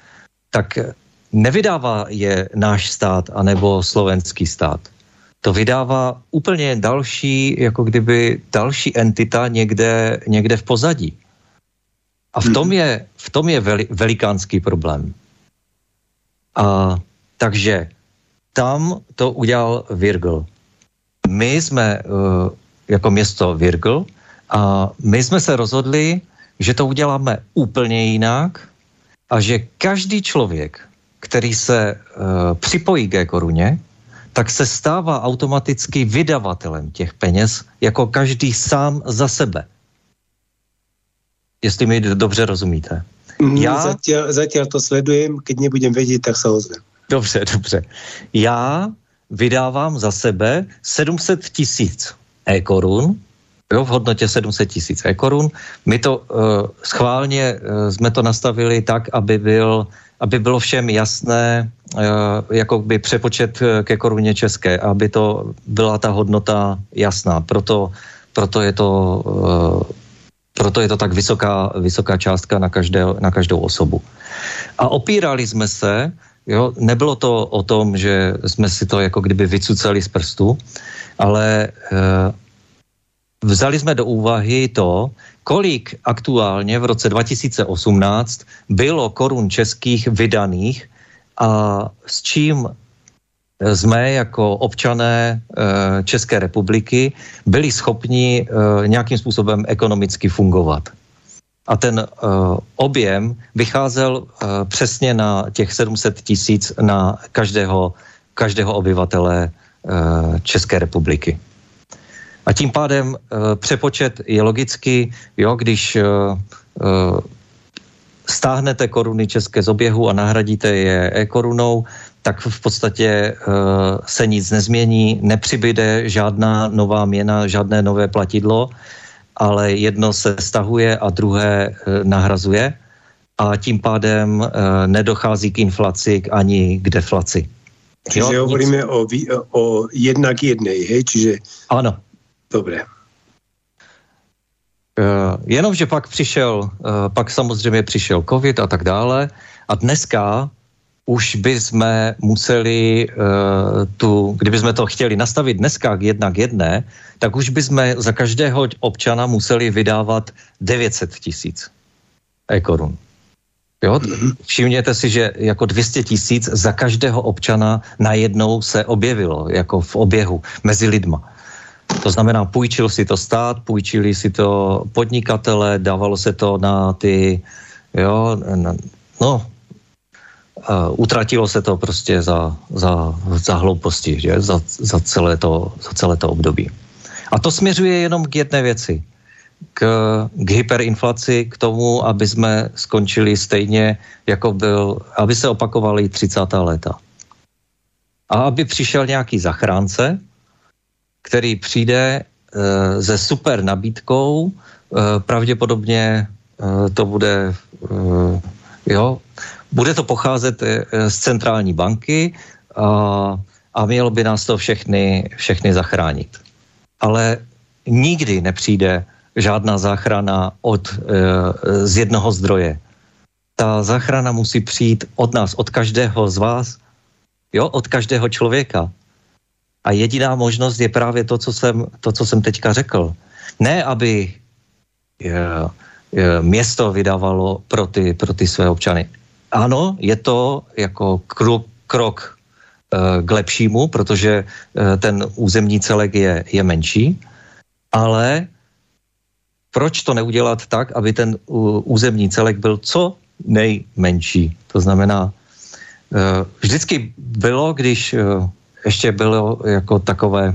tak nevydává je náš stát anebo slovenský stát. To vydává úplně další, jako kdyby další entita někde, někde v pozadí. A v tom je, v tom je veli, velikánský problém. A takže tam to udělal Virgl. My jsme uh, jako město Virgl a my jsme se rozhodli, že to uděláme úplně jinak a že každý člověk, který se uh, připojí k koruně, tak se stává automaticky vydavatelem těch peněz, jako každý sám za sebe. Jestli mi dobře rozumíte.
Mm, Já... Zatiaľ, zatiaľ to sledujem, keď nebudem vedieť, tak sa ozvem.
Dobře, dobře. Já vydávám za sebe sedm set tisíc e-korun, jo, v hodnotě sedm set tisíc e-korun. My to uh, schválně uh, jsme to nastavili tak, aby byl aby bylo všem jasné, uh, jako by přepočet ke koruně české, aby to byla ta hodnota jasná. Proto, proto je to uh, proto je to tak vysoká, vysoká částka na, každé, na každou osobu. A opírali jsme se, jo, nebylo to o tom, že jsme si to jako kdyby vycucali z prstu, ale uh, vzali jsme do úvahy to, kolik aktuálně v roce dva tisíce osmnáct bylo korun českých vydaných a s čím jsme jako občané České republiky byli schopni nějakým způsobem ekonomicky fungovat. A ten objem vycházel přesně na těch sedm set tisíc na každého, každého obyvatele České republiky. A tím pádem e, přepočet je logicky, jo, když e, e, stáhnete koruny české z oběhu a nahradíte je e-korunou, tak v podstatě e, se nic nezmění, nepřibyde žádná nová měna, žádné nové platidlo, ale jedno se stahuje a druhé e, nahrazuje a tím pádem e, nedochází k inflaci ani k deflaci.
Čiže jo, hovoríme o, o jednak jednej, hej? Čiže...
Ano.
Dobré.
Uh, jenomže pak přišel, uh, pak samozřejmě přišel covid a tak dále a dneska už bychom museli uh, tu, kdybychom to chtěli nastavit dneska jednak jedné, tak už bychom za každého občana museli vydávat devět set tisíc e-korun. Jo? Mm-hmm. Všimněte si, že jako dvě stě tisíc za každého občana najednou se objevilo, jako v oběhu mezi lidma. To znamená, půjčil si to stát, půjčili si to podnikatele, dávalo se to na ty, jo, na, no, uh, utratilo se to prostě za, za, za hlouposti, že? Za, za, celé to, za celé to období. A to směřuje jenom k jedné věci, k, k hyperinflaci, k tomu, aby jsme skončili stejně, jako byl, aby se opakovaly třicátá léta. A aby přišel nějaký zachránce, který přijde e, se super nabídkou, e, pravděpodobně e, to bude, e, jo, bude to pocházet e, z centrální banky a, a mělo by nás to všechny, všechny zachránit. Ale nikdy nepřijde žádná záchrana od, e, z jednoho zdroje. Ta záchrana musí přijít od nás, od každého z vás, jo, od každého člověka. A jediná možnost je právě to, co jsem, to, co jsem teďka řekl. Ne, aby je, je, město vydávalo pro ty, pro ty své občany. Ano, je to jako krok, krok e, k lepšímu, protože e, ten územní celek je, je menší, ale proč to neudělat tak, aby ten u, územní celek byl co nejmenší? To znamená, e, vždycky bylo, když... E, ještě bylo jako takové,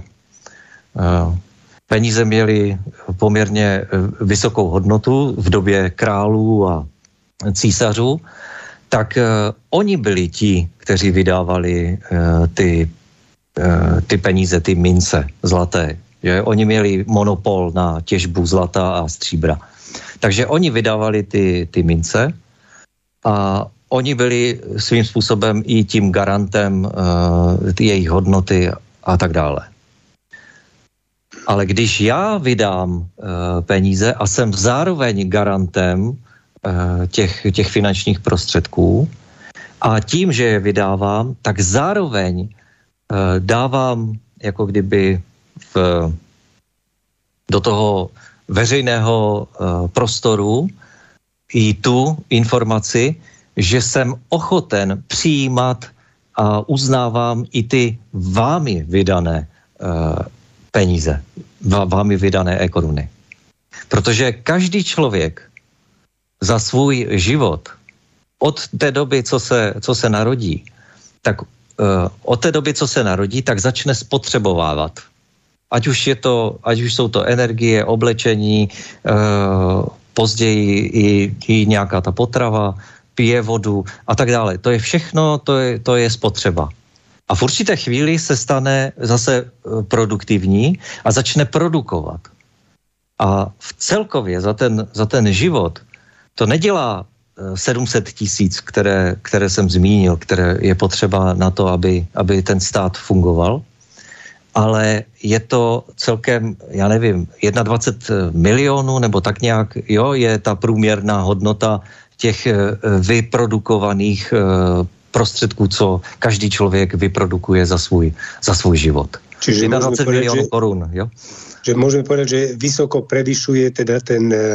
peníze měly poměrně vysokou hodnotu v době králů a císařů, tak oni byli ti, kteří vydávali ty, ty peníze, ty mince zlaté. Že? Oni měli monopol na těžbu zlata a stříbra. Takže oni vydávali ty, ty mince a oni byli svým způsobem i tím garantem uh, jejich hodnoty a tak dále. Ale když já vydám uh, peníze a jsem zároveň garantem uh, těch, těch finančních prostředků A tím, že je vydávám, tak zároveň uh, dávám jako kdyby v, do toho veřejného uh, prostoru i tu informaci, že jsem ochoten přijímat a uznávám i ty vámi vydané uh, peníze, vámi vydané e-koruny. Protože každý člověk za svůj život od té doby, co se, co se narodí, tak uh, od té doby, co se narodí, tak začne spotřebovávat. Ať už je to, ať už jsou to energie, oblečení, uh, později i, i nějaká ta potrava, pije vodu a tak dále. To je všechno, to je, to je spotřeba. A v určité chvíli se stane zase produktivní a začne produkovat. A v celkově za ten, za ten život to nedělá sedm set tisíc, které, které jsem zmínil, které je potřeba na to, aby, aby ten stát fungoval, ale je to celkem, já nevím, dvacet jedna milionů nebo tak nějak, jo, je ta průměrná hodnota těch vyprodukovaných prostředků, co každý člověk vyprodukuje za svůj, za svůj život.
Čiže
dvacet jedna milionů korun, jo?
Že môžeme povedať, že vysoko prevyšuje teda ten e,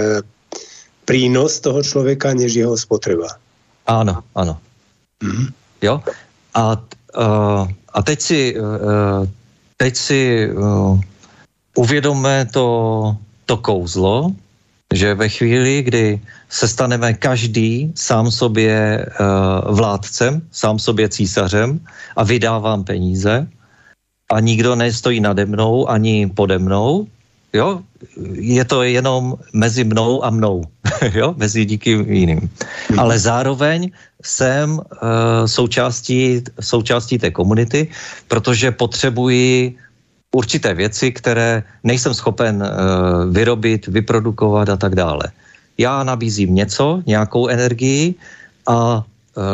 prínos toho človeka, než jeho spotreba.
Áno, áno. Mm-hmm. Jo? A, uh, a teď si, uh, teď si uh, uvědomme to, to kouzlo, že ve chvíli, kdy se staneme každý sám sobě uh, vládcem, sám sobě císařem a vydávám peníze a nikdo nestojí nade mnou ani pode mnou, jo, je to jenom mezi mnou a mnou, jo, mezi nikým jiným. Ale zároveň jsem uh, součástí, součástí té komunity, protože potřebuji určité věci, které nejsem schopen uh, vyrobit, vyprodukovat a tak dále. Já nabízím něco, nějakou energii a uh,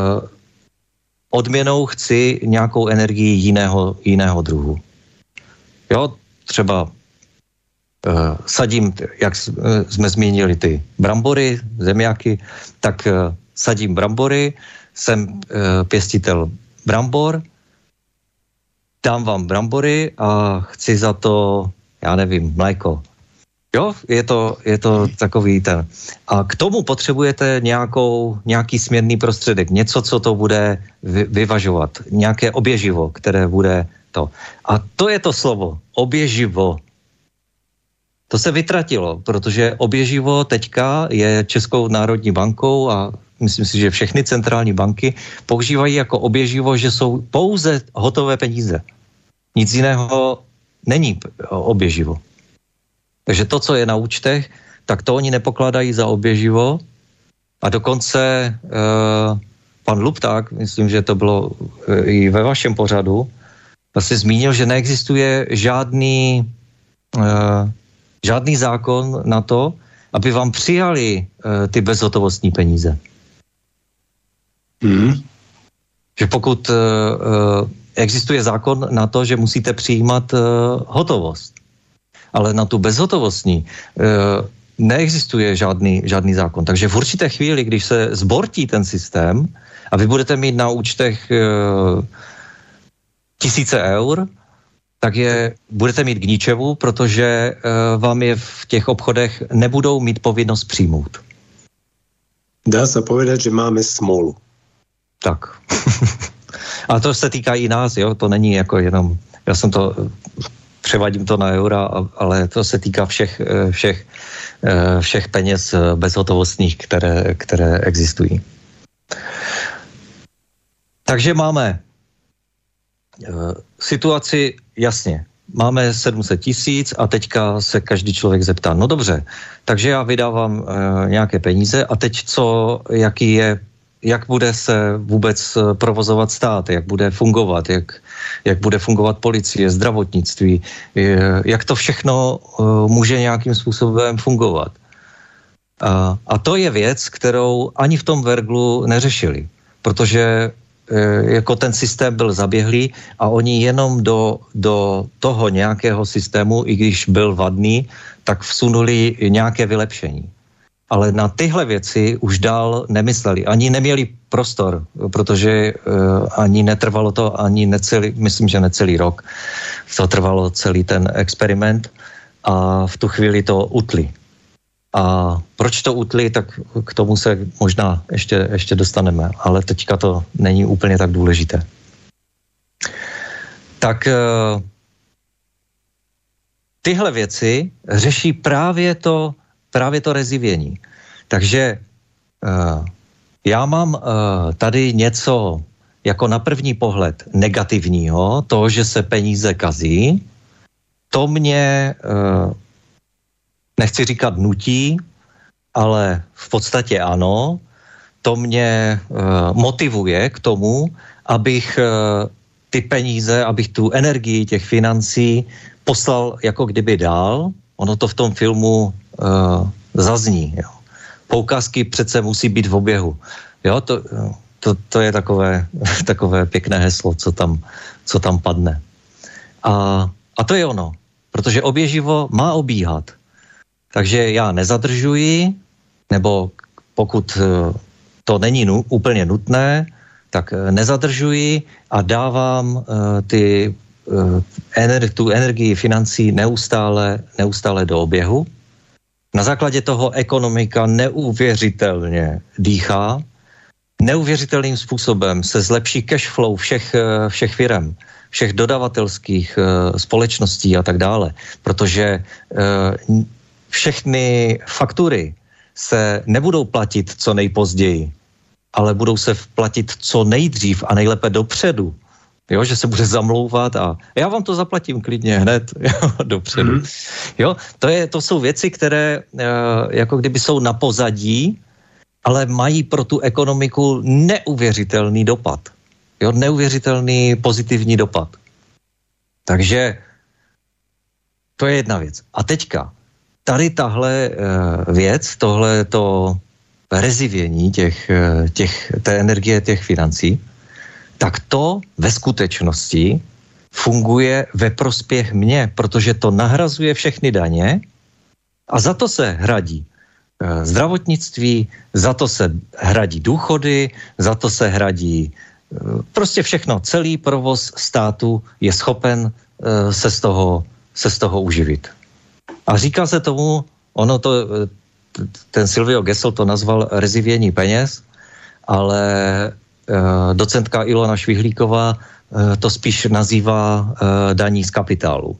odměnou chci nějakou energii jiného, jiného druhu. Jo, třeba uh, sadím, jak jsme zmínili ty brambory, zemiaky, tak uh, sadím brambory, jsem uh, pěstitel brambor, dám vám brambory a chci za to, já nevím, mléko. Jo, je to, je to takový ten. A k tomu potřebujete nějakou, nějaký směrný prostředek, něco, co to bude vy, vyvažovat, nějaké oběživo, které bude to. A to je to slovo, oběživo. To se vytratilo, protože oběživo teďka je Českou národní bankou a myslím si, že všechny centrální banky používají jako oběživo, že jsou pouze hotové peníze. Nic jiného není oběživo. Takže to, co je na účtech, tak to oni nepokládají za oběživo a dokonce uh, pan Lupták, myslím, že to bylo i ve vašem pořadu, vlastně zmínil, že neexistuje žádný, uh, žádný zákon na to, aby vám přijali uh, ty bezhotovostní peníze. Mm. Že pokud uh, uh, existuje zákon na to, že musíte přijímat uh, hotovost, ale na tu bezhotovostní uh, neexistuje žádný, žádný zákon. Takže v určité chvíli, když se zbortí ten systém a vy budete mít na účtech uh, tisíce eur, tak je budete mít k ničemu, protože uh, vám je v těch obchodech nebudou mít povinnost přijmout.
Dá se povedat, že máme smolu.
Tak. A to se týká i nás, jo, to není jako jenom, já jsem to, převadím to na eura, ale to se týká všech, všech, všech peněz bezhotovostních, které, které existují. Takže máme situaci, jasně, máme sedm set tisíc a teďka se každý člověk zeptá, no dobře, takže já vydávám nějaké peníze a teď co, jaký je jak bude se vůbec provozovat stát, jak bude fungovat, jak, jak bude fungovat policie, zdravotnictví, jak to všechno může nějakým způsobem fungovat. A, a to je věc, kterou ani v tom Verglu neřešili, protože jako ten systém byl zaběhlý a oni jenom do, do toho nějakého systému, i když byl vadný, tak vsunuli nějaké vylepšení. ale na tyhle věci už dál nemysleli. Ani neměli prostor, protože uh, ani netrvalo to, ani necelý, myslím, že necelý rok. To trvalo celý ten experiment a v tu chvíli to utli. A proč to utli, tak k tomu se možná ještě, ještě dostaneme, ale teďka to není úplně tak důležité. Tak uh, tyhle věci řeší právě to, právě to rezivění. Takže uh, já mám uh, tady něco jako na první pohled negativního, to, že se peníze kazí, to mě, uh, nechci říkat nutí, ale v podstatě ano, to mě uh, motivuje k tomu, abych uh, ty peníze, abych tu energii těch financí poslal jako kdyby dál. Ono to v tom filmu uh, zazní. Jo. Poukázky přece musí být v oběhu. Jo, to, to, to je takové, takové pěkné heslo, co tam, co tam padne. A, a to je ono, protože oběživo má obíhat. Takže já nezadržuji, nebo pokud to není nu, úplně nutné, tak nezadržuji a dávám uh, ty, uh, ener, tu energii financí neustále, neustále do oběhu. Na základě toho ekonomika neuvěřitelně dýchá, neuvěřitelným způsobem se zlepší cash flow všech, všech firem, všech dodavatelských uh, společností a tak dále, protože uh, všechny faktury se nebudou platit co nejpozději, ale budou se platit co nejdřív a nejlépe dopředu. Jo, že se bude zamlouvat a já vám to zaplatím klidně hned jo, dopředu. Mm. Jo, to, je, to jsou věci, které uh, jako kdyby jsou na pozadí, ale mají pro tu ekonomiku neuvěřitelný dopad. Jo, neuvěřitelný pozitivní dopad. Takže to je jedna věc. A teďka, tady tahle uh, věc, tohle to rezivění těch, těch, té energie, těch financí, tak to ve skutečnosti funguje ve prospěch mě, protože to nahrazuje všechny daně a za to se hradí zdravotnictví, za to se hradí důchody, za to se hradí prostě všechno. Celý provoz státu je schopen se z toho, se z toho uživit. A říká se tomu, ono to, ten Silvio Gesell to nazval rezivění peněz, ale docentka Ilona Švihlíková to spíš nazývá daní z kapitálu.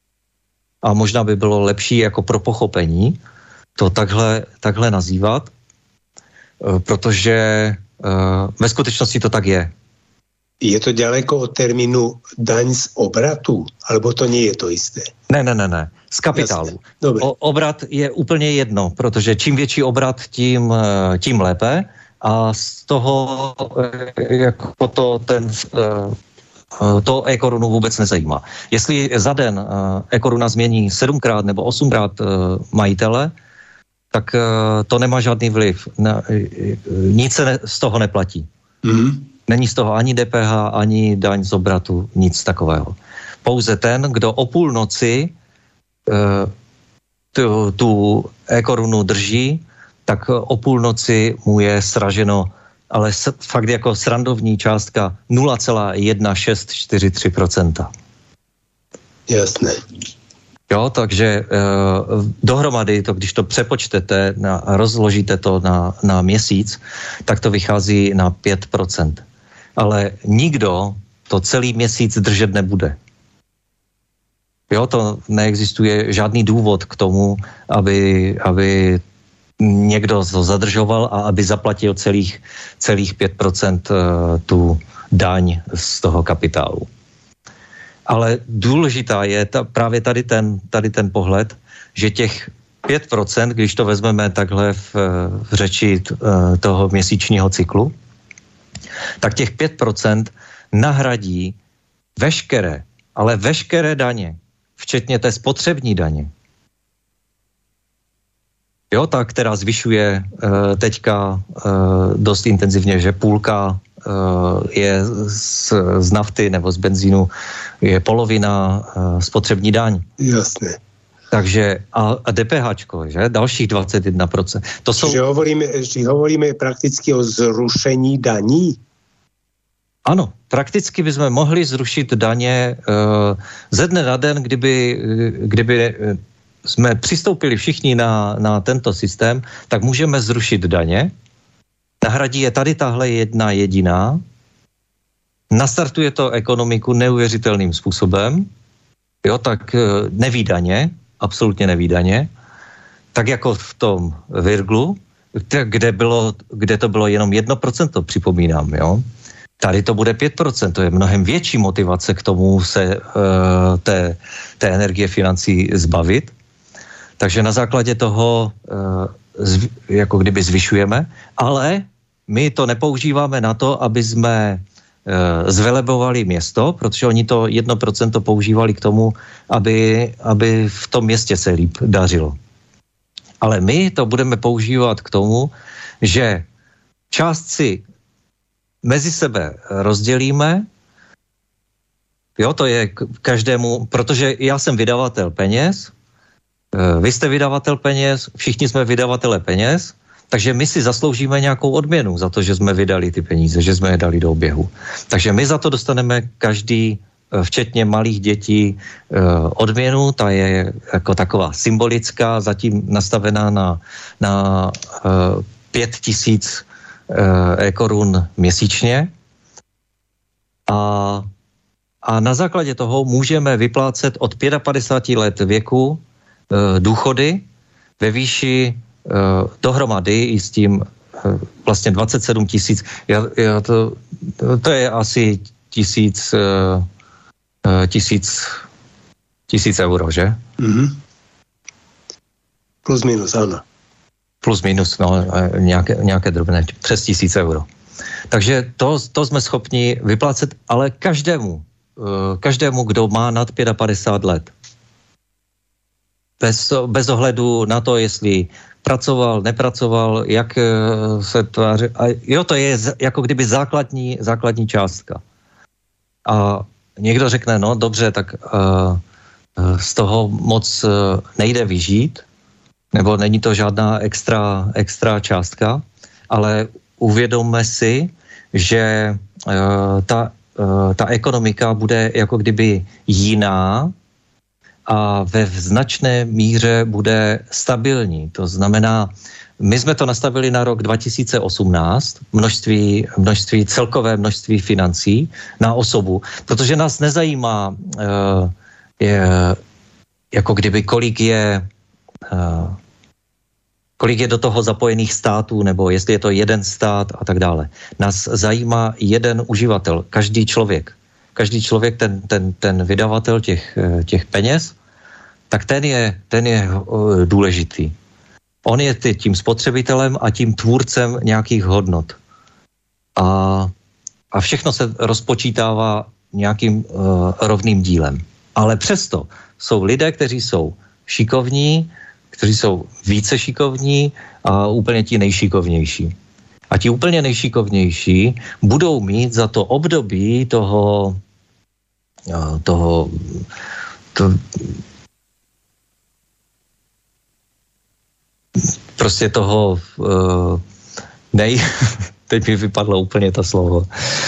A možná by bylo lepší jako pro pochopení to takhle, takhle nazývat, protože ve skutečnosti to tak je.
Je to ďaleko od termínu daň z obratu? Alebo to nie je to isté?
Ne, ne, ne, ne. Z kapitálu. O, obrat je úplně jedno, protože čím větší obrat, tím, tím lépe. A z toho jako to ten to e-korunu vůbec nezajímá. Jestli za den e-koruna změní sedmkrát nebo osmkrát majitele, tak to nemá žádný vliv. Nic se z toho neplatí. Mm. Není z toho ani D P H, ani daň z obratu, nic takového. Pouze ten, kdo o půlnoci tu, tu e-korunu drží, tak o půlnoci mu je sraženo, ale fakt jako srandovní částka nula celá jedna šest čtyři tři procenta.
Jasné.
Jo, takže e, dohromady, to, když to přepočtete a rozložíte to na, na měsíc, tak to vychází na pět procent. Ale nikdo to celý měsíc držet nebude. Jo, to neexistuje žádný důvod k tomu, aby, aby někdo to zadržoval a aby zaplatil celých, celých pět procent tu daň z toho kapitálu. Ale důležitá je ta, právě tady ten, tady ten pohled, že těch pět procent, když to vezmeme takhle v, v řeči toho měsíčního cyklu, tak těch pět procent nahradí veškeré, ale veškeré daně, včetně té spotřební daně. Jo, ta, která zvyšuje uh, teďka uh, dost intenzivně, že půlka uh, je z, z nafty nebo z benzínu, je polovina uh, spotřební daň.
Jasné.
Takže a, a DPHčko, že? Dalších dvacet jedna procent. To jsou...
Čiže hovoríme, či hovoríme prakticky o zrušení daní?
Ano, prakticky bychom mohli zrušit daně uh, ze dne na den, kdyby, kdyby jsme přistoupili všichni na, na tento systém, tak můžeme zrušit daně. Nahradí je tady tahle jedna jediná. Nastartuje to ekonomiku neuvěřitelným způsobem. Jo, tak uh, nevídaně, absolutně nevídaně. Tak jako v tom Virglu, kde, bylo, kde to bylo jenom jedno procento, připomínám, jo. Tady to bude pět procent, to je mnohem větší motivace k tomu se uh, té, té energie financí zbavit. Takže na základě toho uh, zv, jako kdyby zvyšujeme, ale my to nepoužíváme na to, aby jsme uh, zvelebovali město, protože oni to jedno procento používali k tomu, aby, aby v tom městě se líp dařilo. Ale my to budeme používat k tomu, že část si mezi sebe rozdělíme, jo, to je každému, protože já jsem vydavatel peněz, vy jste vydavatel peněz, všichni jsme vydavatelé peněz, takže my si zasloužíme nějakou odměnu za to, že jsme vydali ty peníze, že jsme je dali do oběhu. Takže my za to dostaneme každý, včetně malých dětí, odměnu, ta je jako taková symbolická, zatím nastavená na, na pět tisíc korun měsíčně a, a na základě toho můžeme vyplácet od padesát pět let věku e, důchody ve výši e, dohromady i s tím e, vlastně dvacet sedm tisíc. Já, já to, to, to je asi tisíc, e, tisíc, tisíc euro, že?
Mm-hmm. Plus minus, ano.
Plus minus, no, nějaké, nějaké drobné, přes tisíc euro. Takže to, to jsme schopni vyplácet, ale každému, každému, kdo má nad padesát pět let. Bez, bez ohledu na to, jestli pracoval, nepracoval, jak se tváří. A jo, to je jako kdyby základní, základní částka. A někdo řekne, no dobře, tak uh, z toho moc nejde vyžít, nebo není to žádná extra, extra částka, ale uvědomme si, že uh, ta, uh, ta ekonomika bude jako kdyby jiná a ve značné míře bude stabilní. To znamená, my jsme to nastavili na rok dva tisíce osmnáct, množství, množství, celkové množství financí na osobu, protože nás nezajímá, uh, je, jako kdyby kolik je Uh, kolik je do toho zapojených států, nebo jestli je to jeden stát a tak dále. Nás zajímá jeden uživatel, každý člověk. Každý člověk, ten, ten, ten vydavatel těch, těch peněz, tak ten je, ten je uh, důležitý. On je tím spotřebitelem a tím tvůrcem nějakých hodnot. A, a všechno se rozpočítává nějakým uh, rovným dílem. Ale přesto jsou lidé, kteří jsou šikovní, kteří jsou více šikovní a úplně ti nejšikovnější. A ti úplně nejšikovnější budou mít za to období toho, toho to, prostě toho nej, teď mi vypadlo úplně to slovo,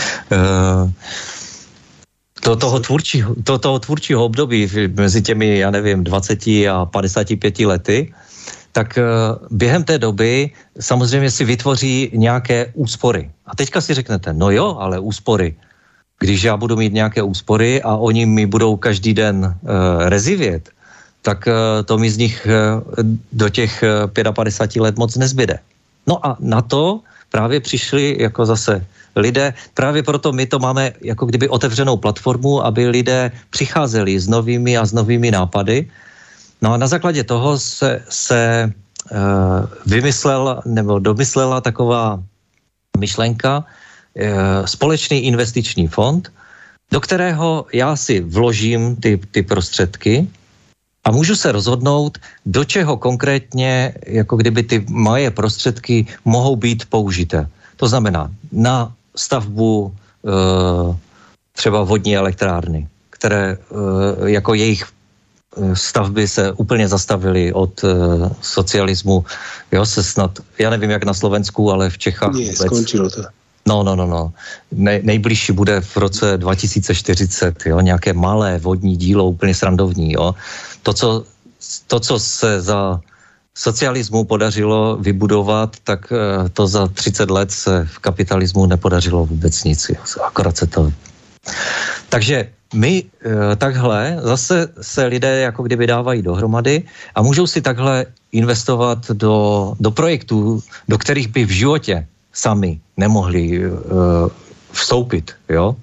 Do toho tvůrčího, do toho tvůrčího období mezi těmi, já nevím, dvaceti a padesáti pěti lety, tak během té doby samozřejmě si vytvoří nějaké úspory. A teďka si řeknete, no jo, ale úspory. Když já budu mít nějaké úspory a oni mi budou každý den uh, rezivět, tak uh, to mi z nich uh, do těch uh, padesáti pěti let moc nezbyde. No a na to právě přišli jako zase lidé, právě proto my to máme jako kdyby otevřenou platformu, aby lidé přicházeli s novými a s novými nápady. No a na základě toho se, se uh, vymyslel nebo domyslela taková myšlenka, uh, společný investiční fond, do kterého já si vložím ty, ty prostředky a můžu se rozhodnout, do čeho konkrétně jako kdyby ty moje prostředky mohou být použité. To znamená na stavbu e, třeba vodní elektrárny, které e, jako jejich stavby se úplně zastavily od uh, socialismu. Jo, se snad, já nevím jak na Slovensku, ale v Čechách
Nie, vůbec. Skončilo to.
No, no, no, no. Nej, nejbližší bude v roce dva tisíce čtyřicet, jo, nějaké malé vodní dílo, úplně srandovní, jo. To, co, to, co se za socialismu podařilo vybudovat, tak uh, to za třicet let se v kapitalismu nepodařilo vůbec nic, jo. Akorát se to... Takže my e, takhle zase se lidé jako kdyby dávají dohromady a můžou si takhle investovat do, do projektů, do kterých by v životě sami nemohli e, vstoupit, jo.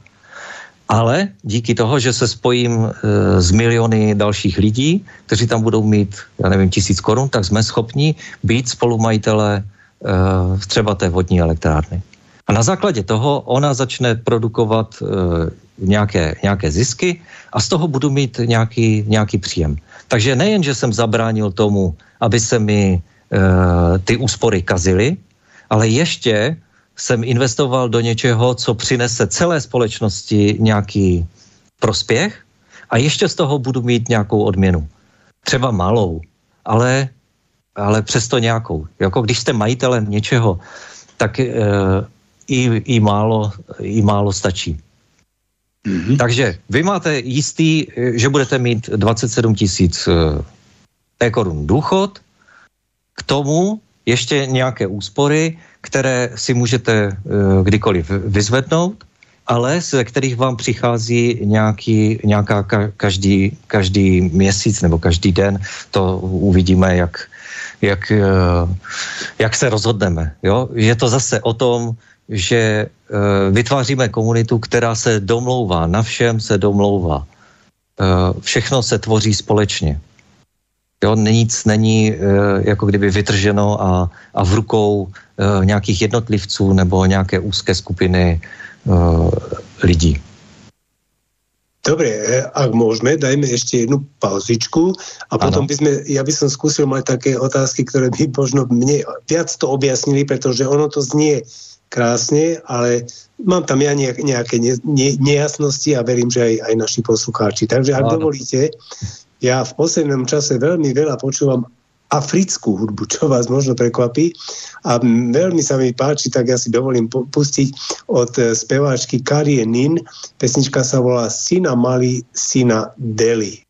Ale díky toho, že se spojím e, s miliony dalších lidí, kteří tam budou mít, já nevím, tisíc korun, tak jsme schopni být spolumajitele e, třeba té vodní elektrárny. A na základě toho ona začne produkovat e, nějaké, nějaké zisky a z toho budu mít nějaký, nějaký příjem. Takže nejen, že jsem zabránil tomu, aby se mi e, ty úspory kazily, ale ještě jsem investoval do něčeho, co přinese celé společnosti nějaký prospěch a ještě z toho budu mít nějakou odměnu. Třeba malou, ale, ale přesto nějakou. Jako když jste majitelem něčeho, tak e, i, i, málo, i málo stačí. Mm-hmm. Takže vy máte jistý, že budete mít dvacet sedm tisíc korun důchod, k tomu ještě nějaké úspory, které si můžete kdykoliv vyzvednout, ale ze kterých vám přichází nějaký, nějaká každý, každý měsíc nebo každý den, to uvidíme, jak, jak, jak se rozhodneme. Jo? Je to zase o tom, že e, vytváříme komunitu, která se domlouvá, na všem se domlouvá. E, všechno se tvoří společně. Jo, nic není e, jako kdyby vytrženo a, a v rukou e, nějakých jednotlivců nebo nějaké úzké skupiny e, lidí.
Dobre, ak môžeme, dajme ešte jednu pauzičku a potom by sme, ja by som skúsil mať také otázky, ktoré by možno mne viac to objasnili, pretože ono to znie krásne, ale mám tam ja nejaké ne, ne, nejasnosti a verím, že aj, aj naši poslucháči. Takže ak dovolíte, ja v poslednom čase veľmi veľa počúvam africkú hudbu, čo vás možno prekvapí a veľmi sa mi páči, tak ja si dovolím pustiť od speváčky Carrie Nin. Pesnička sa volá Sina Mali, Sina Deli.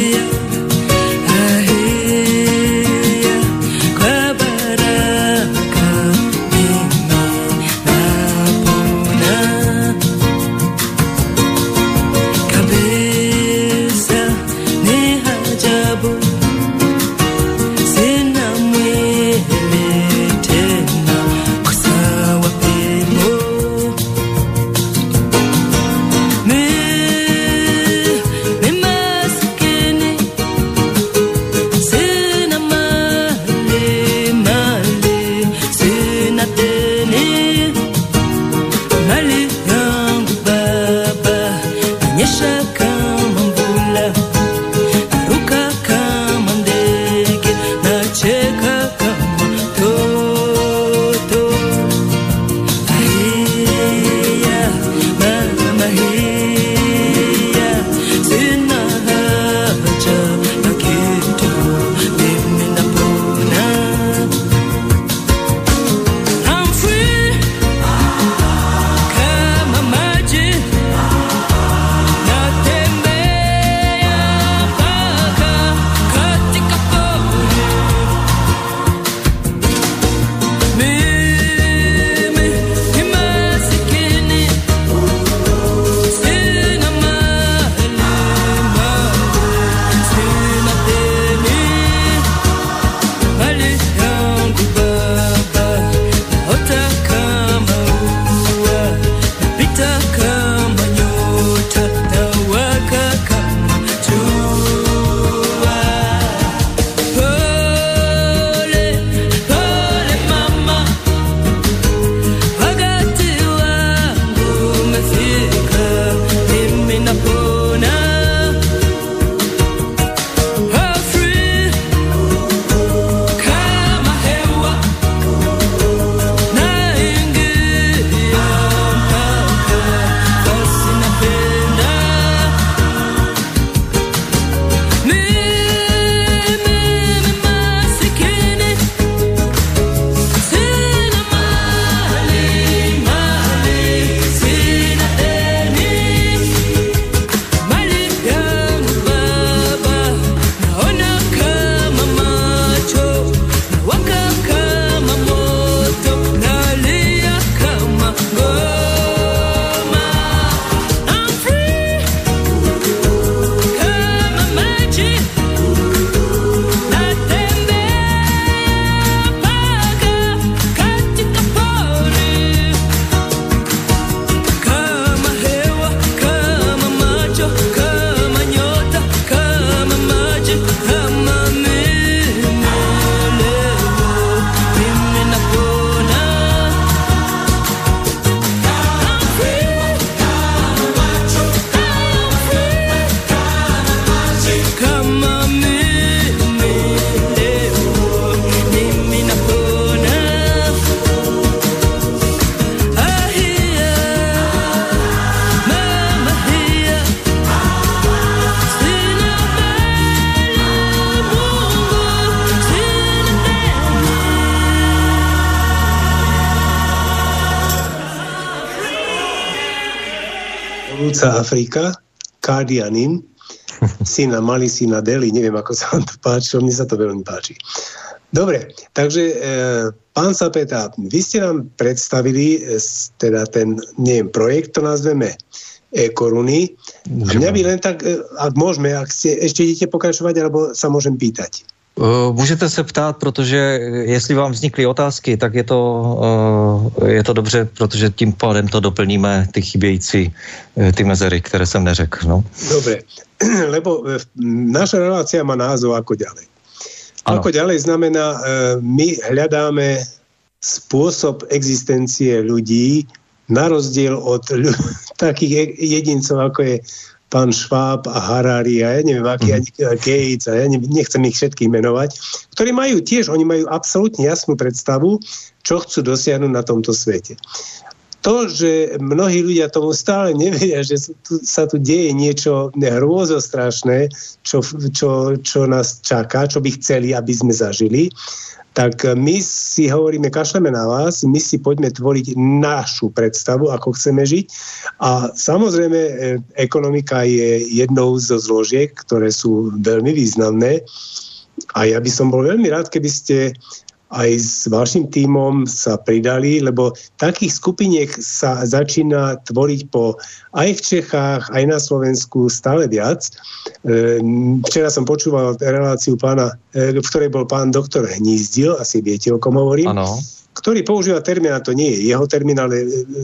Kwa baraka
Lúca Afrika, Kádianin, syna Mali, syna Deli, neviem, ako sa vám to páči, mne sa to veľmi páči. Dobre, takže e, pán Sapeta, vy ste nám predstavili e, teda ten, neviem, projekt, to nazveme e-koruny. Mňa by len tak, e, ak môžeme, ak ste ešte idete pokračovať, alebo sa môžem pýtať.
Můžete se ptát, protože jestli vám vznikly otázky, tak je to, je to dobře, protože tím pádem to doplníme ty chybějící, ty mezery, které jsem neřekl. No.
Dobre, lebo naša relácia má názov Ako ďalej. Ano. Ako ďalej znamená, my hľadáme spôsob existencie ľudí na rozdiel od ľudí, takých jedincov, ako je pán Schwab a Harari a ja neviem, aký mm. Gates a ja neviem, nechcem ich všetkých menovať, ktorí majú tiež, oni majú absolútne jasnú predstavu, čo chcú dosiahnuť na tomto svete. To, že mnohí ľudia tomu stále nevedia, že tu, sa tu deje niečo hrôzostrašné, čo, čo, čo nás čaká, čo by chceli, aby sme zažili, tak my si hovoríme, kašleme na vás, my si poďme tvoriť našu predstavu, ako chceme žiť. A samozrejme, ekonomika je jednou zo zložiek, ktoré sú veľmi významné. A ja by som bol veľmi rád, keby ste aj s vašim tímom sa pridali, lebo takých skupiniek sa začína tvoriť po, aj v Čechách, aj na Slovensku stále viac. Včera som počúval reláciu pána, v ktorej bol pán doktor Hnízdil, asi viete, o kom hovorím, ano. Ktorý používa termín, a to nie je jeho termín, ale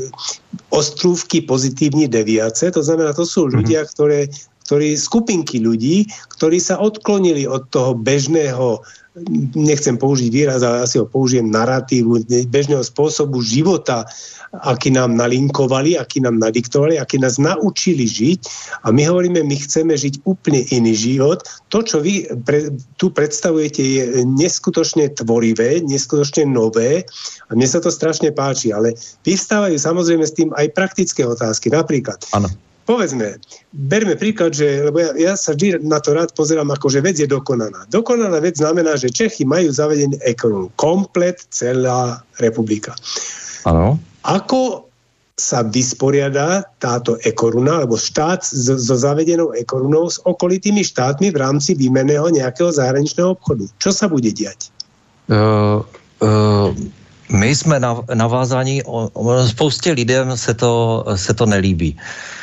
ostrúvky pozitívni deviace, to znamená, to sú ľudia, mm-hmm. ktoré, ktorí, skupinky ľudí, ktorí sa odklonili od toho bežného, nechcem použiť výraz, ale asi ho použijem, naratívu, bežného spôsobu života, aký nám nalinkovali, aký nám nadiktovali, aký nás naučili žiť. A my hovoríme, my chceme žiť úplne iný život. To, čo vy pre, tu predstavujete, je neskutočne tvorivé, neskutočne nové a mne sa to strašne páči, ale vyvstávajú samozrejme s tým aj praktické otázky. Napríklad, ano. Povedzme, berme príklad, že, lebo ja, ja sa vždy na to rád pozerám, ako že vec je dokonaná. Dokonaná vec znamená, že Čechy majú zavedený e-korunu. Komplet celá republika. Áno. Ako sa vysporiada táto e-koruna, alebo štát so, so zavedenou e-korunou s okolitými štátmi v rámci výmenného nejakého zahraničného obchodu? Čo sa bude diať?
Uh, uh, my jsme navázáni, o, o spoustě lidem se to, se to nelíbí,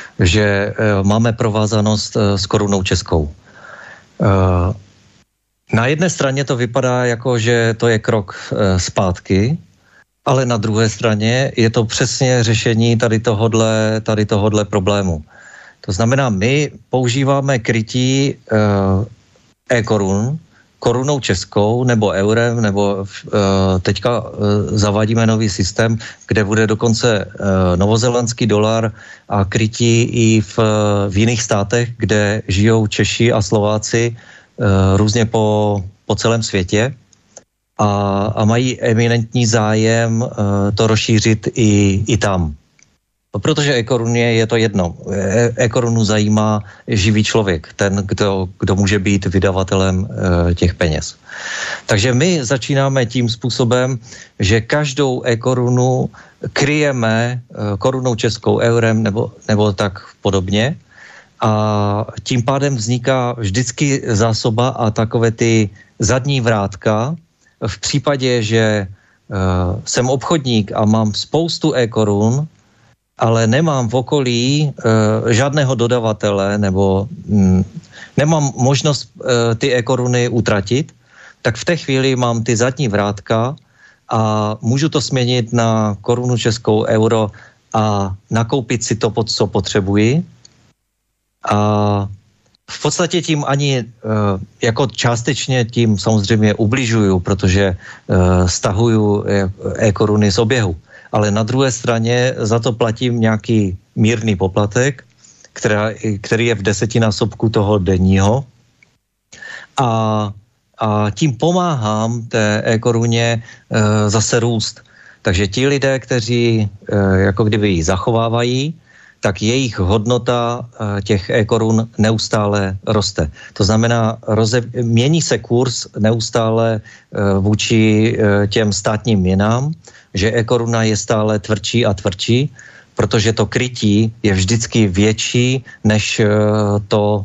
že máme provázanost s korunou českou. Na jedné straně to vypadá jako, že to je krok zpátky, ale na druhé straně je to přesně řešení tady tohodle, tady tohodle problému. To znamená, my používáme krytí e-korun, korunou českou nebo eurem, nebo uh, teďka uh, zavádíme nový systém, kde bude dokonce uh, novozélandský dolar a krytí i v, v jiných státech, kde žijou Češi a Slováci uh, různě po, po celém světě a, a mají eminentní zájem uh, to rozšířit i, i tam. Protože e-koruně je to jedno. E-korunu zajímá živý člověk, ten, kdo, kdo může být vydavatelem e, těch peněz. Takže my začínáme tím způsobem, že každou e-korunu kryjeme e, korunou českou, eurem nebo, nebo tak podobně a tím pádem vzniká vždycky zásoba a takové ty zadní vrátka v případě, že e, jsem obchodník a mám spoustu e-korun, ale nemám v okolí e, žádného dodavatele nebo m, nemám možnost e, ty e-koruny utratit, tak v té chvíli mám ty zadní vrátka a můžu to směnit na korunu českou, euro a nakoupit si to, co potřebuji. A v podstatě tím ani e, jako částečně tím samozřejmě ubližuju, protože e, stahuju e-koruny z oběhu. Ale na druhé straně za to platím nějaký mírný poplatek, která, který je v desetinásobku toho denního. A, a tím pomáhám té e-koruně e, zase růst. Takže ti lidé, kteří e, jako kdyby ji zachovávají, tak jejich hodnota e, těch e-korun neustále roste. To znamená, roze, mění se kurz neustále e, vůči e, těm státním měnám, že e-koruna je stále tvrdší a tvrdší, protože to krytí je vždycky větší než to,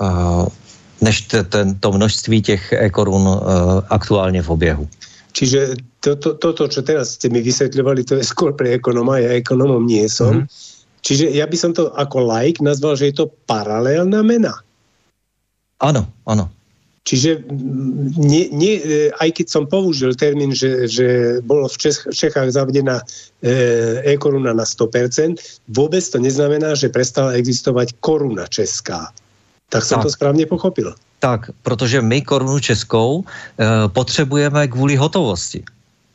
než ten, to množství těch e-korun aktuálně v oběhu.
Čiže toto, to, to, čo teraz ste mi vysvetľovali, to je skôr pre ekonóma, ja ekonomom nie som. Mm-hmm. Čiže ja by som to ako laik nazval, že je to paralelná mena.
Áno, áno.
Čiže nie, nie, aj keď som použil termín, že, že bolo v Čech, Čechách zavedená e-koruna na sto percent, vôbec to neznamená, že prestala existovať koruna česká. Tak som tak to správne pochopil.
Tak, protože my korunu českou e, potřebujeme kvůli hotovosti.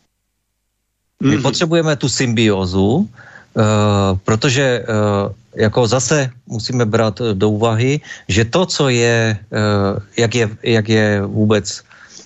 My mm-hmm. potřebujeme tu symbiózu, e, protože e, jako zase musíme brát do úvahy, že to, co je, e, jak je, jak je vůbec e,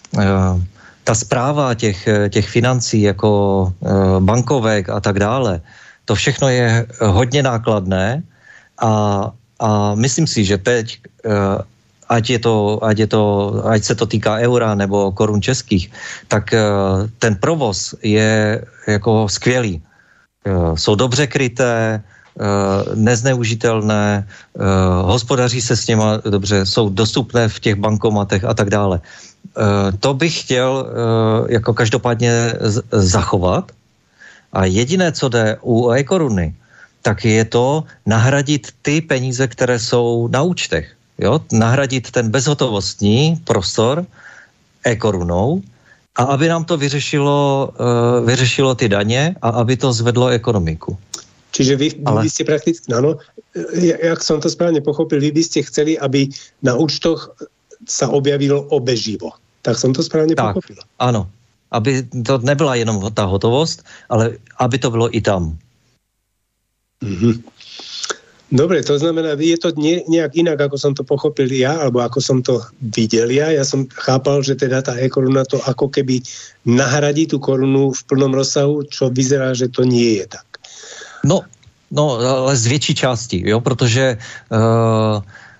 ta správa těch, těch financí jako e, bankovek a tak dále, to všechno je hodně nákladné a, a myslím si, že teď e, Ať, je to, ať, je to, ať se to týká eura nebo korun českých, tak uh, ten provoz je jako skvělý. Uh, jsou dobře kryté, uh, nezneužitelné, uh, hospodaří se s něma dobře, jsou dostupné v těch bankomatech a tak dále. Uh, to bych chtěl uh, jako každopádně z- zachovat a jediné, co jde u e-koruny, tak je to nahradit ty peníze, které jsou na účtech. Jo, nahradit ten bezhotovostní prostor e-korunou a aby nám to vyřešilo, uh, vyřešilo ty daně a aby to zvedlo ekonomiku.
Čiže vy, Ale... vy ste prakticky, áno, jak som to správne pochopil, vy by ste chceli, aby na účtoch sa objavilo obeživo. Tak som to správne tak, pochopil.
Áno, aby to nebyla jenom tá hotovost, ale aby to bylo i tam.
Mhm. Dobre, to znamená, je to nie, nejak inak, ako som to pochopil ja, alebo ako som to videl ja. Ja som chápal, že teda tá e-koruna to ako keby nahradí tú korunu v plnom rozsahu, čo vyzerá, že to nie je tak.
No, no ale z větší části, jo, protože uh, uh,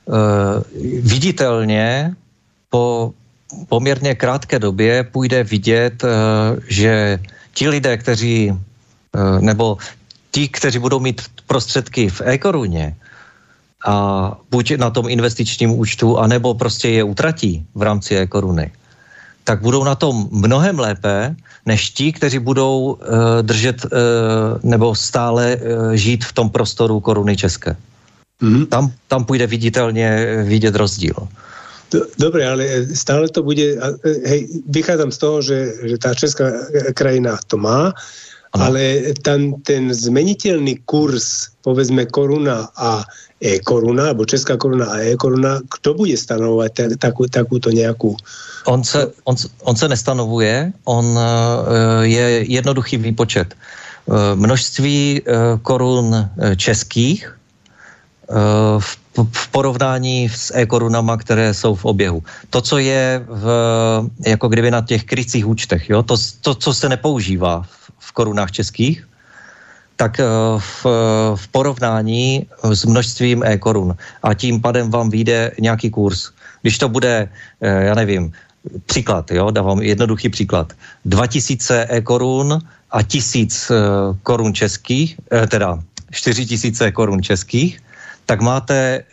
viditelně po poměrně krátké době půjde vidět, uh, že ti lidé, kteří, uh, nebo ti, kteří budou mít prostředky v e-koruně a buď na tom investičním účtu, anebo prostě je utratí v rámci e-koruny, tak budou na tom mnohem lépe, než ti, kteří budou uh, držet uh, nebo stále uh, žít v tom prostoru koruny české. Mm-hmm. Tam, tam půjde viditelně vidět rozdíl.
Dobre, ale stále to bude, hej, vychádzam z toho, že, že tá česká krajina to má, ano. Ale ten, ten zmeniteľný kurz, povedzme koruna a e-koruna, alebo česká koruna a e-koruna, kto bude stanovovať t- takú, takúto nejakú...
On se, on, on se nestanovuje, on uh, je jednoduchý výpočet. Uh, množství uh, korun českých uh, v, v porovnání s e-korunama, které jsou v oběhu. To, co je v, jako kdyby na těch krycích účtech, jo? To, to, co se nepoužívá v korunách českých, tak v, v porovnání s množstvím e-korun. A tím pádem vám vyjde nějaký kurz. Když to bude, já nevím, příklad, jo, dávám jednoduchý příklad. dva tisíce e-korun a tisíc korun českých, teda čtyři tisíce korun českých, tak máte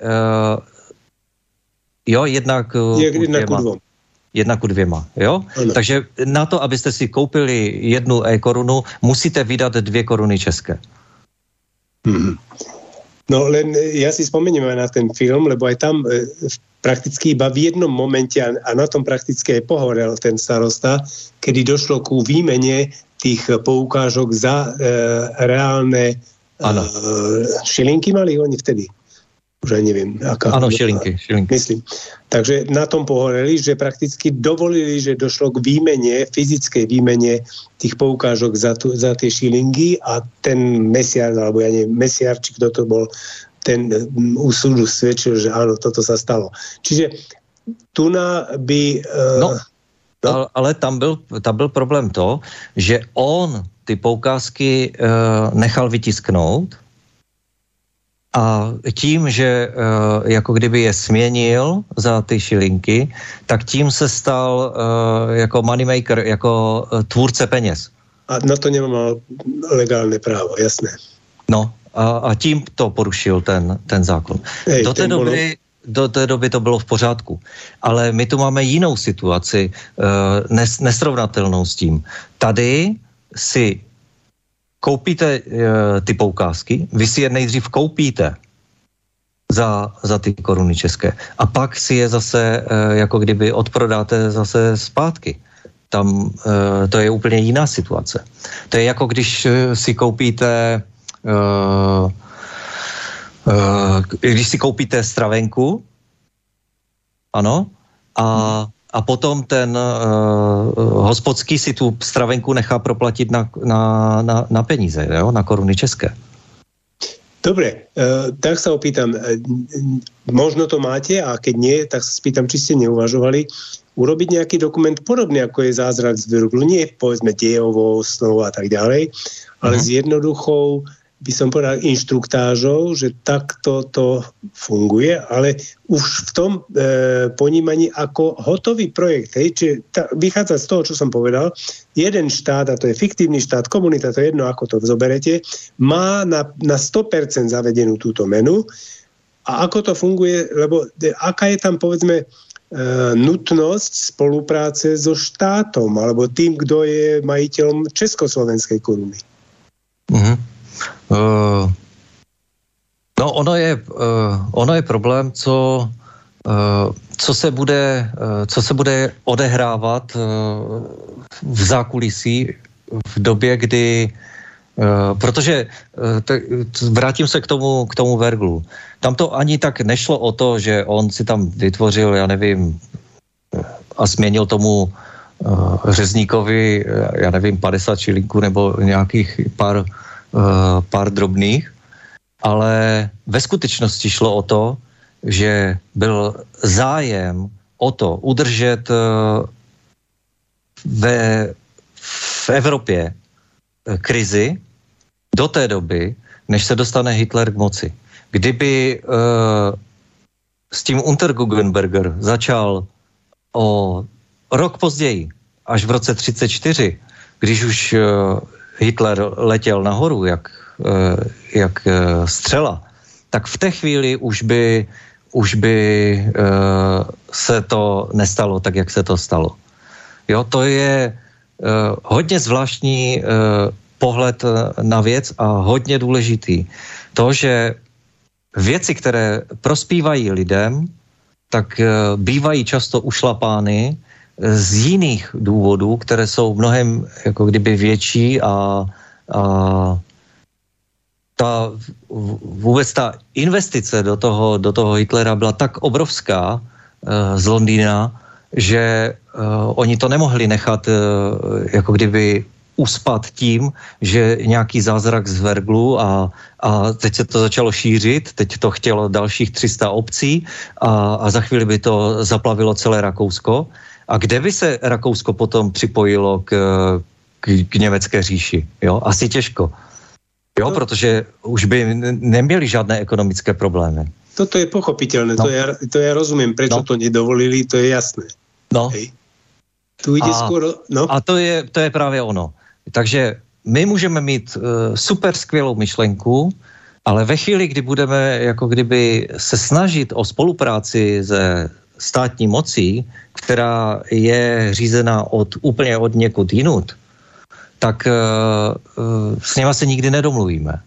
jo, jednak
jedna ku dvom.
Jedna ku dvěma, jo? Ano. Takže na to, abyste si koupili jednu e-korunu, musíte vydat dvě koruny české.
Hmm. No len ja si spomeniem aj na ten film, lebo aj tam e, prakticky iba v jednom momente a, a na tom prakticky aj pohorel ten starosta, kedy došlo ku výmene tých poukážok za e, reálne e, šilinky mali oni vtedy. Už aj neviem. Aká,
ano, šilinky, šilinky.
Myslím. Takže na tom pohoreli, že prakticky dovolili, že došlo k výmene, fyzickej výmene tých poukážok za, tu, za tie šilingy a ten mesiar, alebo ja neviem, mesiar, či kto to bol, ten u súdu svedčil, že áno, toto sa stalo. Čiže tu na by... Uh,
no, no, ale tam byl, tam byl problém to, že on ty poukázky uh, nechal vytisknout. A tím, že uh, jako kdyby je směnil za ty šilinky, tak tím se stal uh, jako moneymaker, jako uh, tvůrce peněz.
A na to nemal legálne právo, jasné.
No A, a tím to porušil ten, ten zákon.
Hej,
do, té doby, do té doby to bylo v pořádku. Ale my tu máme jinou situaci, nes, nesrovnatelnou s tím. Tady si koupíte ty poukázky, vy si je nejdřív koupíte za, za ty koruny české a pak si je zase jako kdyby odprodáte zase zpátky. Tam to je úplně jiná situace. To je jako když si koupíte Uh, uh, když si koupíte stravenku, ano, a, a potom ten uh, hospodský si tu stravenku nechá proplatit na, na, na, na peníze, jo? Na koruny české.
Dobre, uh, tak sa opýtam, uh, možno to máte a keď nie, tak sa spýtam, či ste neuvažovali urobiť nejaký dokument podobný, ako je Zázrak z Wrglu, nie povedzme dejovou snou a tak ďalej, ale uh-huh. s jednoduchou, by som povedal, inštruktážou, že takto to funguje, ale už v tom e, ponímaní ako hotový projekt. Hej, čiže ta, vychádza z toho, čo som povedal, jeden štát, a to je fiktívny štát, komunita, to je jedno, ako to zoberete, má na, na sto percent zavedenú túto menu a ako to funguje, lebo de, aká je tam, povedzme, e, nutnosť spolupráce so štátom, alebo tým, kto je majiteľom československej koruny.
Mhm. Uh, no ono je, uh, ono je problém, co, uh, co, se bude, uh, co se bude odehrávat uh, v zákulisí v době, kdy uh, protože uh, t- vrátím se k tomu, k tomu Wrglu. Tam to ani tak nešlo o to, že on si tam vytvořil, já nevím, a změnil tomu uh, řezníkovi, já nevím, padesát šilinků nebo nějakých pár Uh, pár drobných, ale ve skutečnosti šlo o to, že byl zájem o to udržet uh, ve, v Evropě uh, krizi do té doby, než se dostane Hitler k moci. Kdyby uh, s tím Unterguggenberger začal o rok později, až v roce třicet čtyři, když už uh, Hitler letěl nahoru, jak, jak střela, tak v té chvíli už by, už by se to nestalo tak, jak se to stalo. Jo, to je hodně zvláštní pohled na věc a hodně důležitý. To, že věci, které prospívají lidem, tak bývají často ušlapány z jiných důvodů, které jsou mnohem jako kdyby větší a, a ta, vůbec ta investice do toho, do toho Hitlera byla tak obrovská uh, z Londýna, že uh, oni to nemohli nechat uh, jako kdyby uspat tím, že nějaký zázrak z Wrglu a, a teď se to začalo šířit, teď to chtělo dalších tři sta obcí a, a za chvíli by to zaplavilo celé Rakousko. A kde by se Rakousko potom připojilo k, k, k německé říši? Jo? Asi těžko. Jo, no, protože už by neměli žádné ekonomické problémy.
Toto je pochopiteľné, no. to, ja, to ja rozumiem, prečo no. to nedovolili, to je jasné.
No.
Hej. Tu ide
a,
skôr... No.
A to je, to je právě ono. Takže my můžeme mít uh, super skvělou myšlenku, ale ve chvíli, kdy budeme jako kdyby se snažit o spolupráci se státní mocí, která je řízená od, úplně od někud jinut, tak uh, uh, s něma se nikdy nedomluvíme.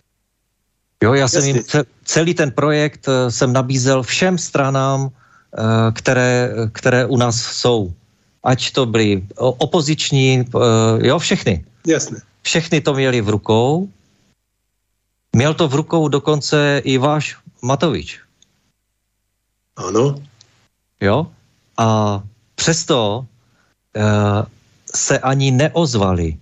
Jo, já jsem jim celý ten projekt uh, jsem nabízel všem stranám, uh, které, které u nás jsou. Ať to byly opoziční, uh, jo, všechny.
Jasné.
Všechny to měli v rukou. Měl to v rukou dokonce i váš Matovič.
Ano.
Jo? A přesto uh, se ani neozvali.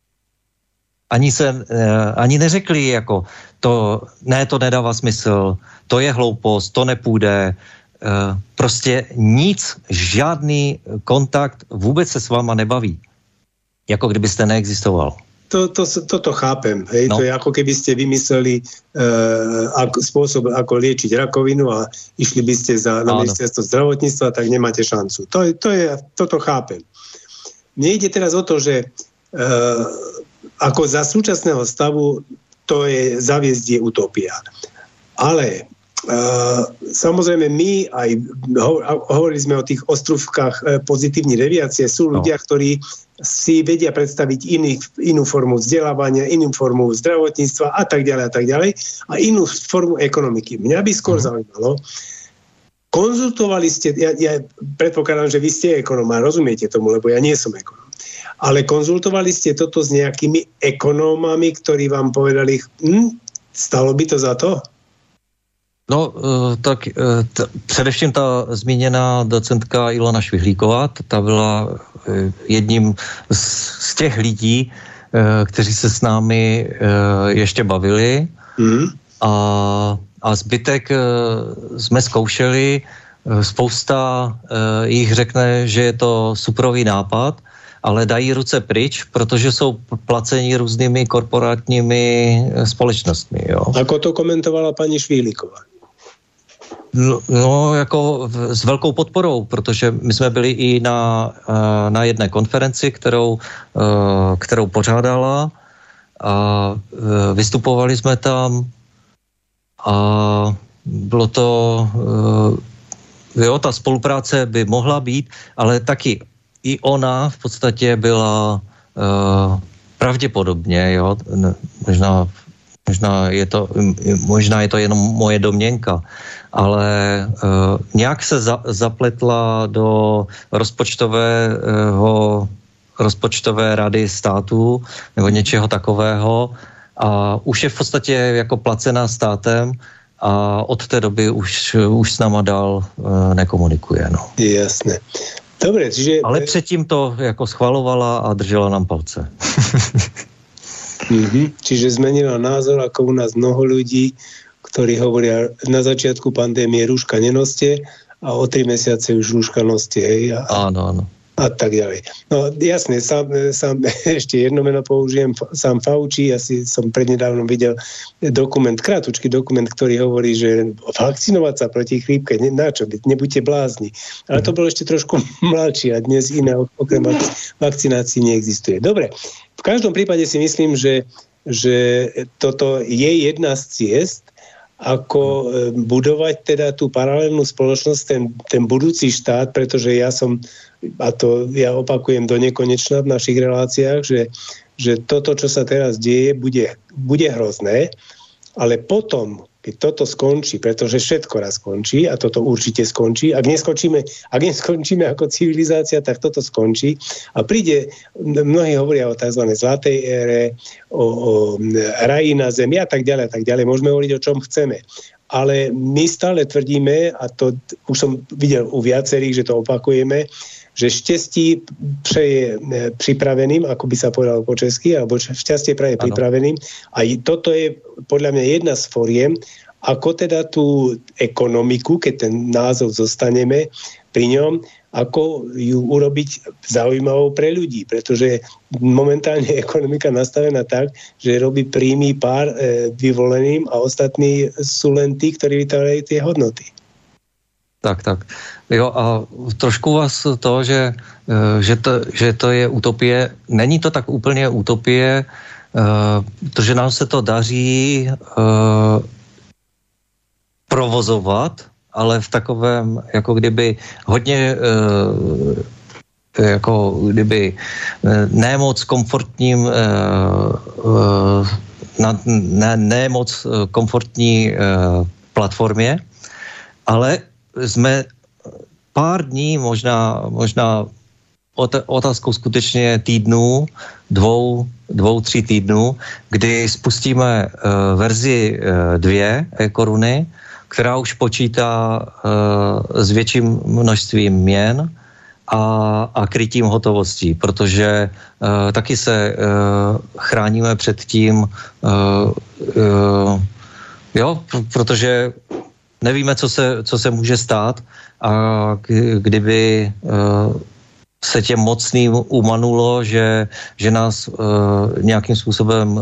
Ani se, uh, ani neřekli jako to, ne, to nedává smysl, to je hloupost, to nepůjde. Uh, prostě nic, žádný kontakt vůbec se s váma nebaví. Jako kdybyste neexistoval.
To, to, toto chápem. Hej? No. To je ako keby ste vymysleli uh, ako, spôsob, ako liečiť rakovinu a išli by ste za, na ministerstvo zdravotníctva, tak nemáte šancu. To, to je, toto chápem. Mne ide teraz o to, že uh, ako za súčasného stavu to je, zaviesť je utopia. Ale uh, samozrejme my aj ho, hovorili sme o tých ostrúvkach uh, pozitívnej deviácie. Sú ľudia, no. ktorí si vedia predstaviť iný, inú formu vzdelávania, inú formu zdravotníctva a tak ďalej a tak ďalej a inú formu ekonomiky. Mňa by skôr uh-huh. zaujímalo, konzultovali ste, ja, ja predpokladám, že vy ste ekonóm a rozumiete tomu, lebo ja nie som ekonóm, ale konzultovali ste toto s nejakými ekonómami, ktorí vám povedali, hm, stalo by to za to?
No, tak t- především ta zmíněná docentka Ilona Švihlíková, ta byla jedním z, z těch lidí, kteří se s námi ještě bavili mm. a, a zbytek jsme zkoušeli, spousta jich řekne, že je to superový nápad, ale dají ruce pryč, protože jsou placeni různými korporátními společnostmi. Jo.
Ako to komentovala paní Švihlíková?
No, no, jako v, s velkou podporou, protože my jsme byli i na, na jedné konferenci, kterou, kterou pořádala a vystupovali jsme tam a bylo to, jo, ta spolupráce by mohla být, ale taky i ona v podstatě byla pravděpodobně, jo, možná Možná je to, možná je to jenom moje domněnka, ale uh, nějak se za, zapletla do rozpočtového, rozpočtové rady státu nebo něčeho takového a už je v podstatě jako placená státem a od té doby už, už s náma dál uh, nekomunikuje. No.
Jasné. Dobre, čiže...
Ale předtím to jako schvalovala a držela nám palce.
Mm-hmm. Čiže zmenila názor, ako u nás mnoho ľudí, ktorí hovoria na začiatku pandémie rúška nenoste a o tri mesiace už rúška noste. Hej, a,
áno, áno.
A tak ďalej. No jasne, sám, sám ešte jedno meno použijem, sám Fauci, asi som prednedávnom videl dokument, krátučký dokument, ktorý hovorí, že vakcinovať sa proti chrípke, ne, na čo, nebuďte blázni. Ale to bolo ešte trošku mladšie a dnes iné okrem vakcinácií neexistuje. Dobre, v každom prípade si myslím, že, že toto je jedna z ciest, ako budovať teda tú paralelnú spoločnosť, ten, ten budúci štát, pretože ja som, a to ja opakujem do nekonečna v našich reláciách, že, že toto, čo sa teraz deje, bude, bude hrozné, ale potom, keď toto skončí, pretože všetko raz skončí a toto určite skončí, ak neskončíme, ak neskončíme ako civilizácia, tak toto skončí a príde, mnohí hovoria o tzv. Zlatej ére, o, o raji na zemi a tak ďalej a tak ďalej. Môžeme hovoriť o čom chceme. Ale my stále tvrdíme, a to už som videl u viacerých, že to opakujeme, že šťastí preje pripraveným, ako by sa povedalo po česky, alebo šťastie preje pripraveným. A toto je podľa mňa jedna z foriem, ako teda tú ekonomiku, keď ten názov zostaneme pri ňom, ako ju urobiť zaujímavou pre ľudí. Pretože momentálne je ekonomika nastavená tak, že robí príjmy pár e, vyvoleným a ostatní sú len tí, ktorí vytvárajú tie hodnoty.
Tak, tak. Jo, a trošku vás to, že, že, to, že to je utopie, není to tak úplně utopie, protože nám se to daří provozovat, ale v takovém, jako kdyby hodně jako kdyby ne moc komfortním na ne, ne moc komfortní platformě, ale jsme pár dní, možná, možná otázkou skutečně týdnů, dvou, dvou, tří týdnů, kdy spustíme uh, verzi uh, dvě e-koruny, která už počítá uh, s větším množstvím měn a, a krytím hotovostí, protože uh, taky se uh, chráníme před tím, uh, uh, jo, protože nevíme, co se, co se může stát a kdyby uh, se těm mocným umanulo, že, že nás uh, nějakým způsobem uh,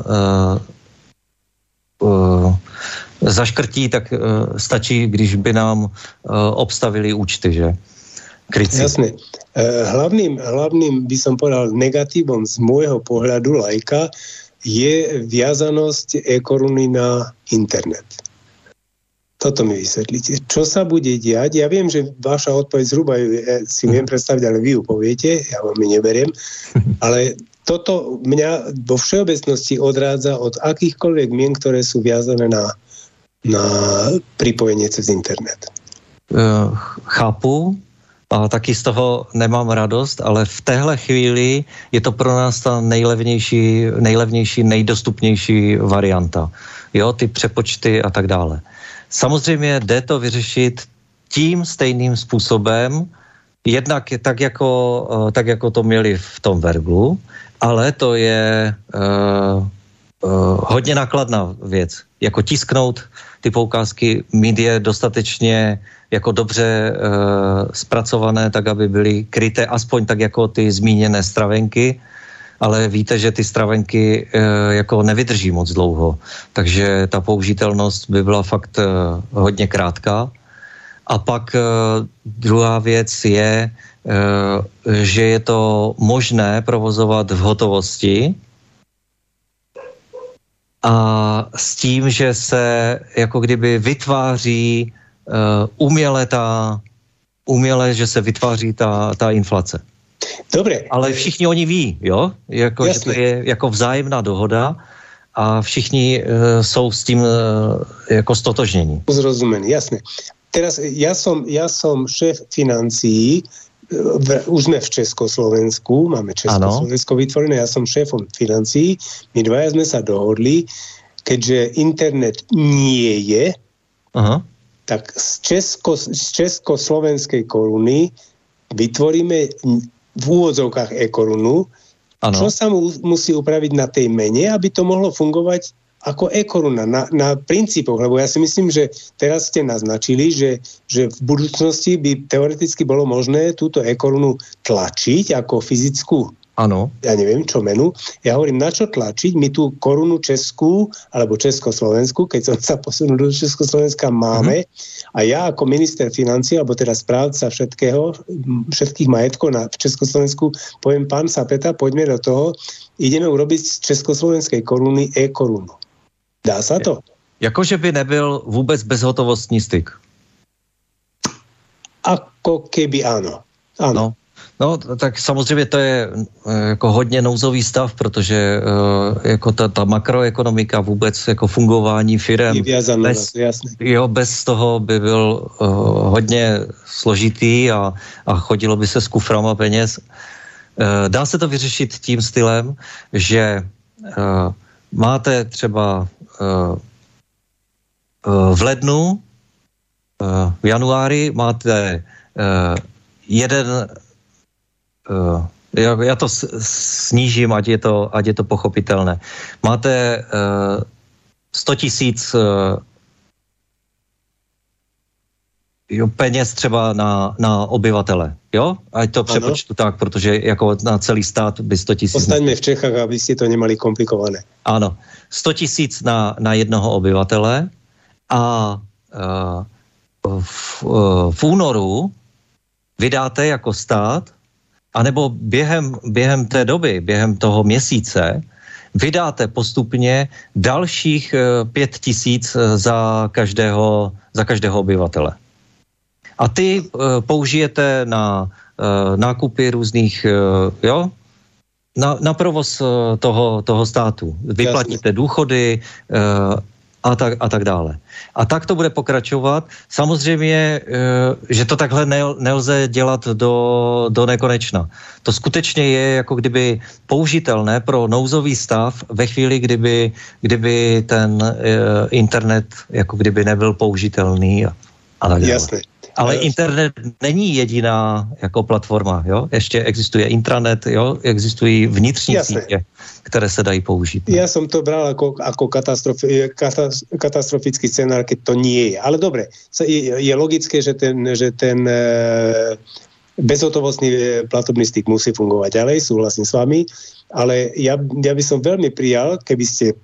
uh, zaškrtí, tak uh, stačí, když by nám uh, obstavili účty, že? Krycí.
Jasne. Uh, hlavným, hlavným by som povedal negatívom z môjho pohľadu lajka je viazanosť e-koruny na internet. Toto mi vysvetlíte. Čo sa bude diať? Ja viem, že vaša odpoveď zhruba ja si viem predstaviť, ale vy ju poviete, ja vám ju neberiem, ale toto mňa vo všeobecnosti odrádza od akýchkoľvek mien, ktoré sú viazané na, na pripojenie cez internet.
Uh, chápu, a taky z toho nemám radost, ale v téhle chvíli je to pro nás ta nejlevnější, nejlevnější, nejdostupnější varianta. Jo, ty přepočty a tak dále. Samozřejmě jde to vyřešit tím stejným způsobem, jednak tak jako, tak jako to měli v tom Verglu, ale to je uh, uh, hodně nákladná věc. Jako tisknout ty poukázky, mít je dostatečně jako dobře uh, zpracované, tak aby byly kryté, aspoň tak jako ty zmíněné stravenky, ale víte, že ty stravenky uh, jako nevydrží moc dlouho, takže ta použitelnost by byla fakt uh, hodně krátká. A pak uh, druhá věc je, uh, že je to možné provozovat v hotovosti a s tím, že se jako kdyby vytváří uh, uměle ta, uměle, že se vytváří ta, ta inflace.
Dobre.
Ale všichni oni ví, jo? Jako, že to je jako vzájemná dohoda a všichni uh, jsou s tím uh, jako stotožnění.
Zrozumený, jasné. Teraz ja som, ja som šéf financií, v, už sme v Československu, máme Československo ano. vytvorené, ja som šéfom financií, my dvaja sme sa dohodli, keďže internet nie je, aha. tak z, Česko, z československej koruny vytvoríme v úvodzovkách e-korunu, ano. čo sa mu musí upraviť na tej mene, aby to mohlo fungovať ako e-koruna na, na princípoch, lebo ja si myslím, že teraz ste naznačili, že, že v budúcnosti by teoreticky bolo možné túto e-korunu tlačiť ako fyzickú, ano. ja neviem čo menu. Ja hovorím, na čo tlačiť? My tú korunu českú alebo československú, keď som sa posunul do Československa, máme mm-hmm. a ja ako minister financií, alebo teda správca všetkého, všetkých majetkov na Československu, poviem, pán Sapeta, poďme do toho, ideme urobiť z československej koruny e-korunu. Dá sa to?
Jakože by nebyl vůbec bezhotovostní styk.
Ako keby áno. Áno.
No, no, tak samozřejmě to je jako hodně nouzový stav, protože jako ta, ta makroekonomika vůbec jako fungování firem bez, jo, bez toho by byl uh, hodně složitý a, a chodilo by se s kuframa peněz. Uh, dá se to vyřešit tím stylem, že uh, máte třeba uh, uh, v lednu, uh, v januári máte uh, jeden, uh, já, já to s, snížím, ať je to, ať je to pochopitelné. Máte uh, sto tisíc uh, jo, peněz třeba na, na obyvatele, jo? Ať to přepočtu tak, protože jako na celý stát by sto tisíc...
Ostaňme v Čechách, aby ste to nemali komplikované.
Ano, sto tisíc na, na jednoho obyvatele a uh, v, uh, v únoru vydáte jako stát, anebo během, během té doby, během toho měsíce, vydáte postupně dalších uh, pět tisíc za každého, za každého obyvatele. A ty uh, použijete na uh, nákupy různých, uh, jo, na, na provoz uh, toho, toho státu. Vyplatíte důchody uh, a, tak, a tak dále. A tak to bude pokračovat. Samozřejmě, uh, že to takhle nel, nelze dělat do, do nekonečna. To skutečně je jako kdyby použitelné pro nouzový stav ve chvíli, kdyby, kdyby ten uh, internet jako kdyby nebyl použitelný a, a tak dále.
Jasné.
Ale internet není jediná jako platforma, jo? Ještě existuje intranet, jo? Existují vnitřní Jasné. sítě, které se dají použít.
Ne? Ja som to bral ako, ako katastrofi, katastrofický scenár, keď to nie je. Ale dobre, je, je logické, že ten, že ten e, bezhotovostný platobný styk musí fungovať ďalej, súhlasím s vami, ale ja, ja by som veľmi prijal, keby ste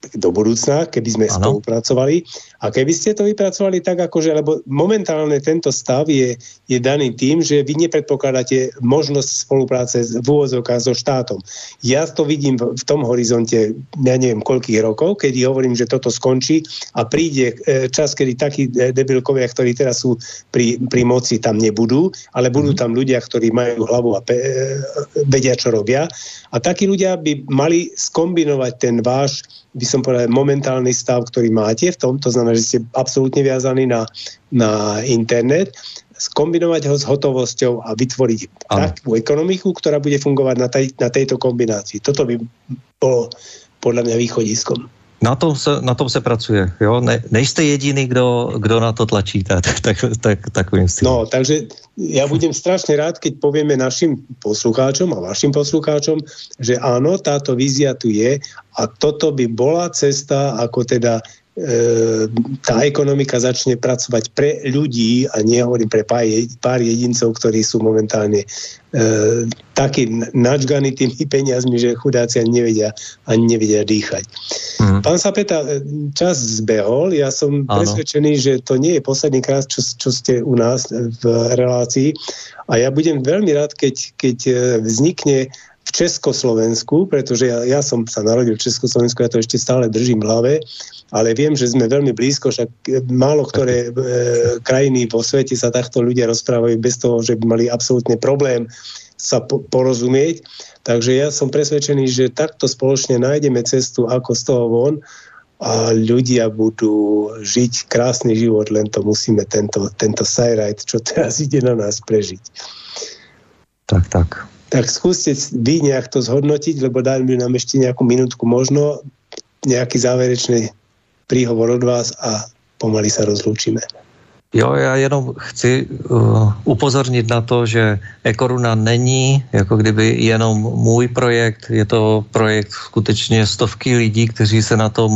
do budúcna, keby sme ano. spolupracovali. A keby ste to vypracovali tak, akože, lebo momentálne tento stav je, je daný tým, že vy nepredpokladáte možnosť spolupráce v úvodzovkách so štátom. Ja to vidím v, v tom horizonte, ja neviem, koľkých rokov, kedy hovorím, že toto skončí a príde čas, kedy takí debilkovia, ktorí teraz sú pri, pri moci, tam nebudú, ale budú tam ľudia, ktorí majú hlavu a pe, vedia, čo robia. A takí ľudia by mali skombinovať ten váš, by som povedal, momentálny stav, ktorý máte v tom, to znamená, že ste absolútne viazaní na, na internet, skombinovať ho s hotovosťou a vytvoriť ano. takú ekonomiku, ktorá bude fungovať na, tej, na tejto kombinácii. Toto by bolo podľa mňa východiskom.
Na tom se, na tom se pracuje, jo? Ne, nejste jediný, kdo, kdo na to tlačí, tak, tak, tak, takovým stylom.
No, takže ja budem strašne rád, keď povieme našim poslucháčom a vašim poslucháčom, že áno, táto vízia tu je a toto by bola cesta, ako teda e, tá ekonomika začne pracovať pre ľudí a nie hovorím pre pár, pár jedincov, ktorí sú momentálne e, takí načganí tými peniazmi, že chudáci ani nevedia, ani nevedia dýchať. Mm. Pán Sapeta, čas zbehol, ja som ano. presvedčený, že to nie je posledný krát, čo, čo ste u nás v relácii a ja budem veľmi rád, keď, keď vznikne v Československu, pretože ja, ja som sa narodil v Československu, ja to ešte stále držím v hlave, ale viem, že sme veľmi blízko, však málo ktoré e, krajiny vo svete sa takto ľudia rozprávajú bez toho, že by mali absolútne problém sa po, porozumieť. Takže ja som presvedčený, že takto spoločne nájdeme cestu, ako z toho von a ľudia budú žiť krásny život, len to musíme tento, tento sajrajt, čo teraz ide na nás, prežiť.
Tak, tak.
Tak skúste vy nejak to zhodnotiť, lebo dajme nám ešte nejakú minútku možno, nejaký záverečný príhovor od vás a pomaly sa rozlúčime.
Jo, já jenom chci uh, upozornit na to, že eKoruna není jako kdyby jenom můj projekt, je to projekt skutečně stovky lidí, kteří se na tom uh,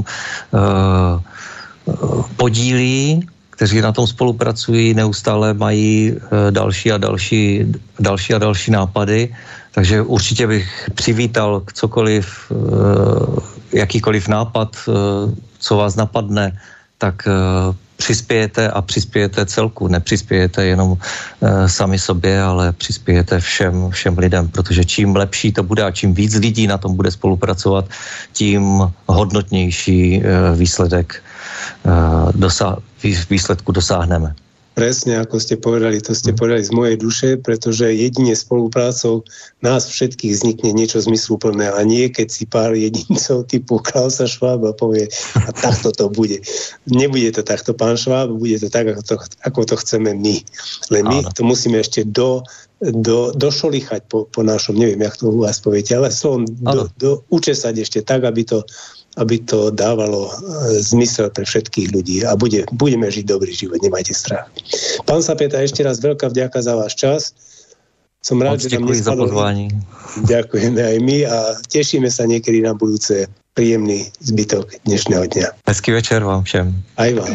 podílí, kteří na tom spolupracují, neustále mají uh, další a další, další a další nápady, takže určitě bych přivítal cokoliv, uh, jakýkoliv nápad, uh, co vás napadne, tak uh, přispějete a přispějete celku, nepřispějete jenom e, sami sobě, ale přispějete všem, všem lidem, protože čím lepší to bude a čím víc lidí na tom bude spolupracovat, tím hodnotnější e, výsledek e, dosa- výsledku dosáhneme.
Presne, ako ste povedali, to ste povedali z mojej duše, pretože jedine spoluprácou nás všetkých vznikne niečo zmysluplné a nie, keď si pár jedincov typu Klausa Schwaba povie a takto to bude. Nebude to takto, pán Schwab, bude to tak, ako to, ako to chceme my. Len my to musíme ešte do, do, došolichať po, po našom, neviem, jak to u vás poviete, ale slovom do, do, učesať ešte tak, aby to aby to dávalo zmysel pre všetkých ľudí a bude, budeme žiť dobrý život, nemajte strach. Pán Sapeta, ešte raz veľká vďaka za váš čas. Som rád, že nám nespadol. Ďakujeme aj my a tešíme sa niekedy na budúce príjemný zbytok dnešného dňa.
Hezký večer vám všem.
Aj vám.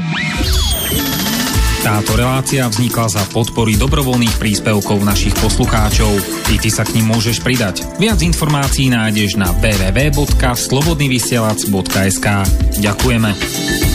Táto relácia vznikla za podpory dobrovoľných príspevkov našich poslucháčov. I ty sa k nim môžeš pridať. Viac informácií nájdeš na w w w bodka slobodnyvysielac bodka es ka. Ďakujeme.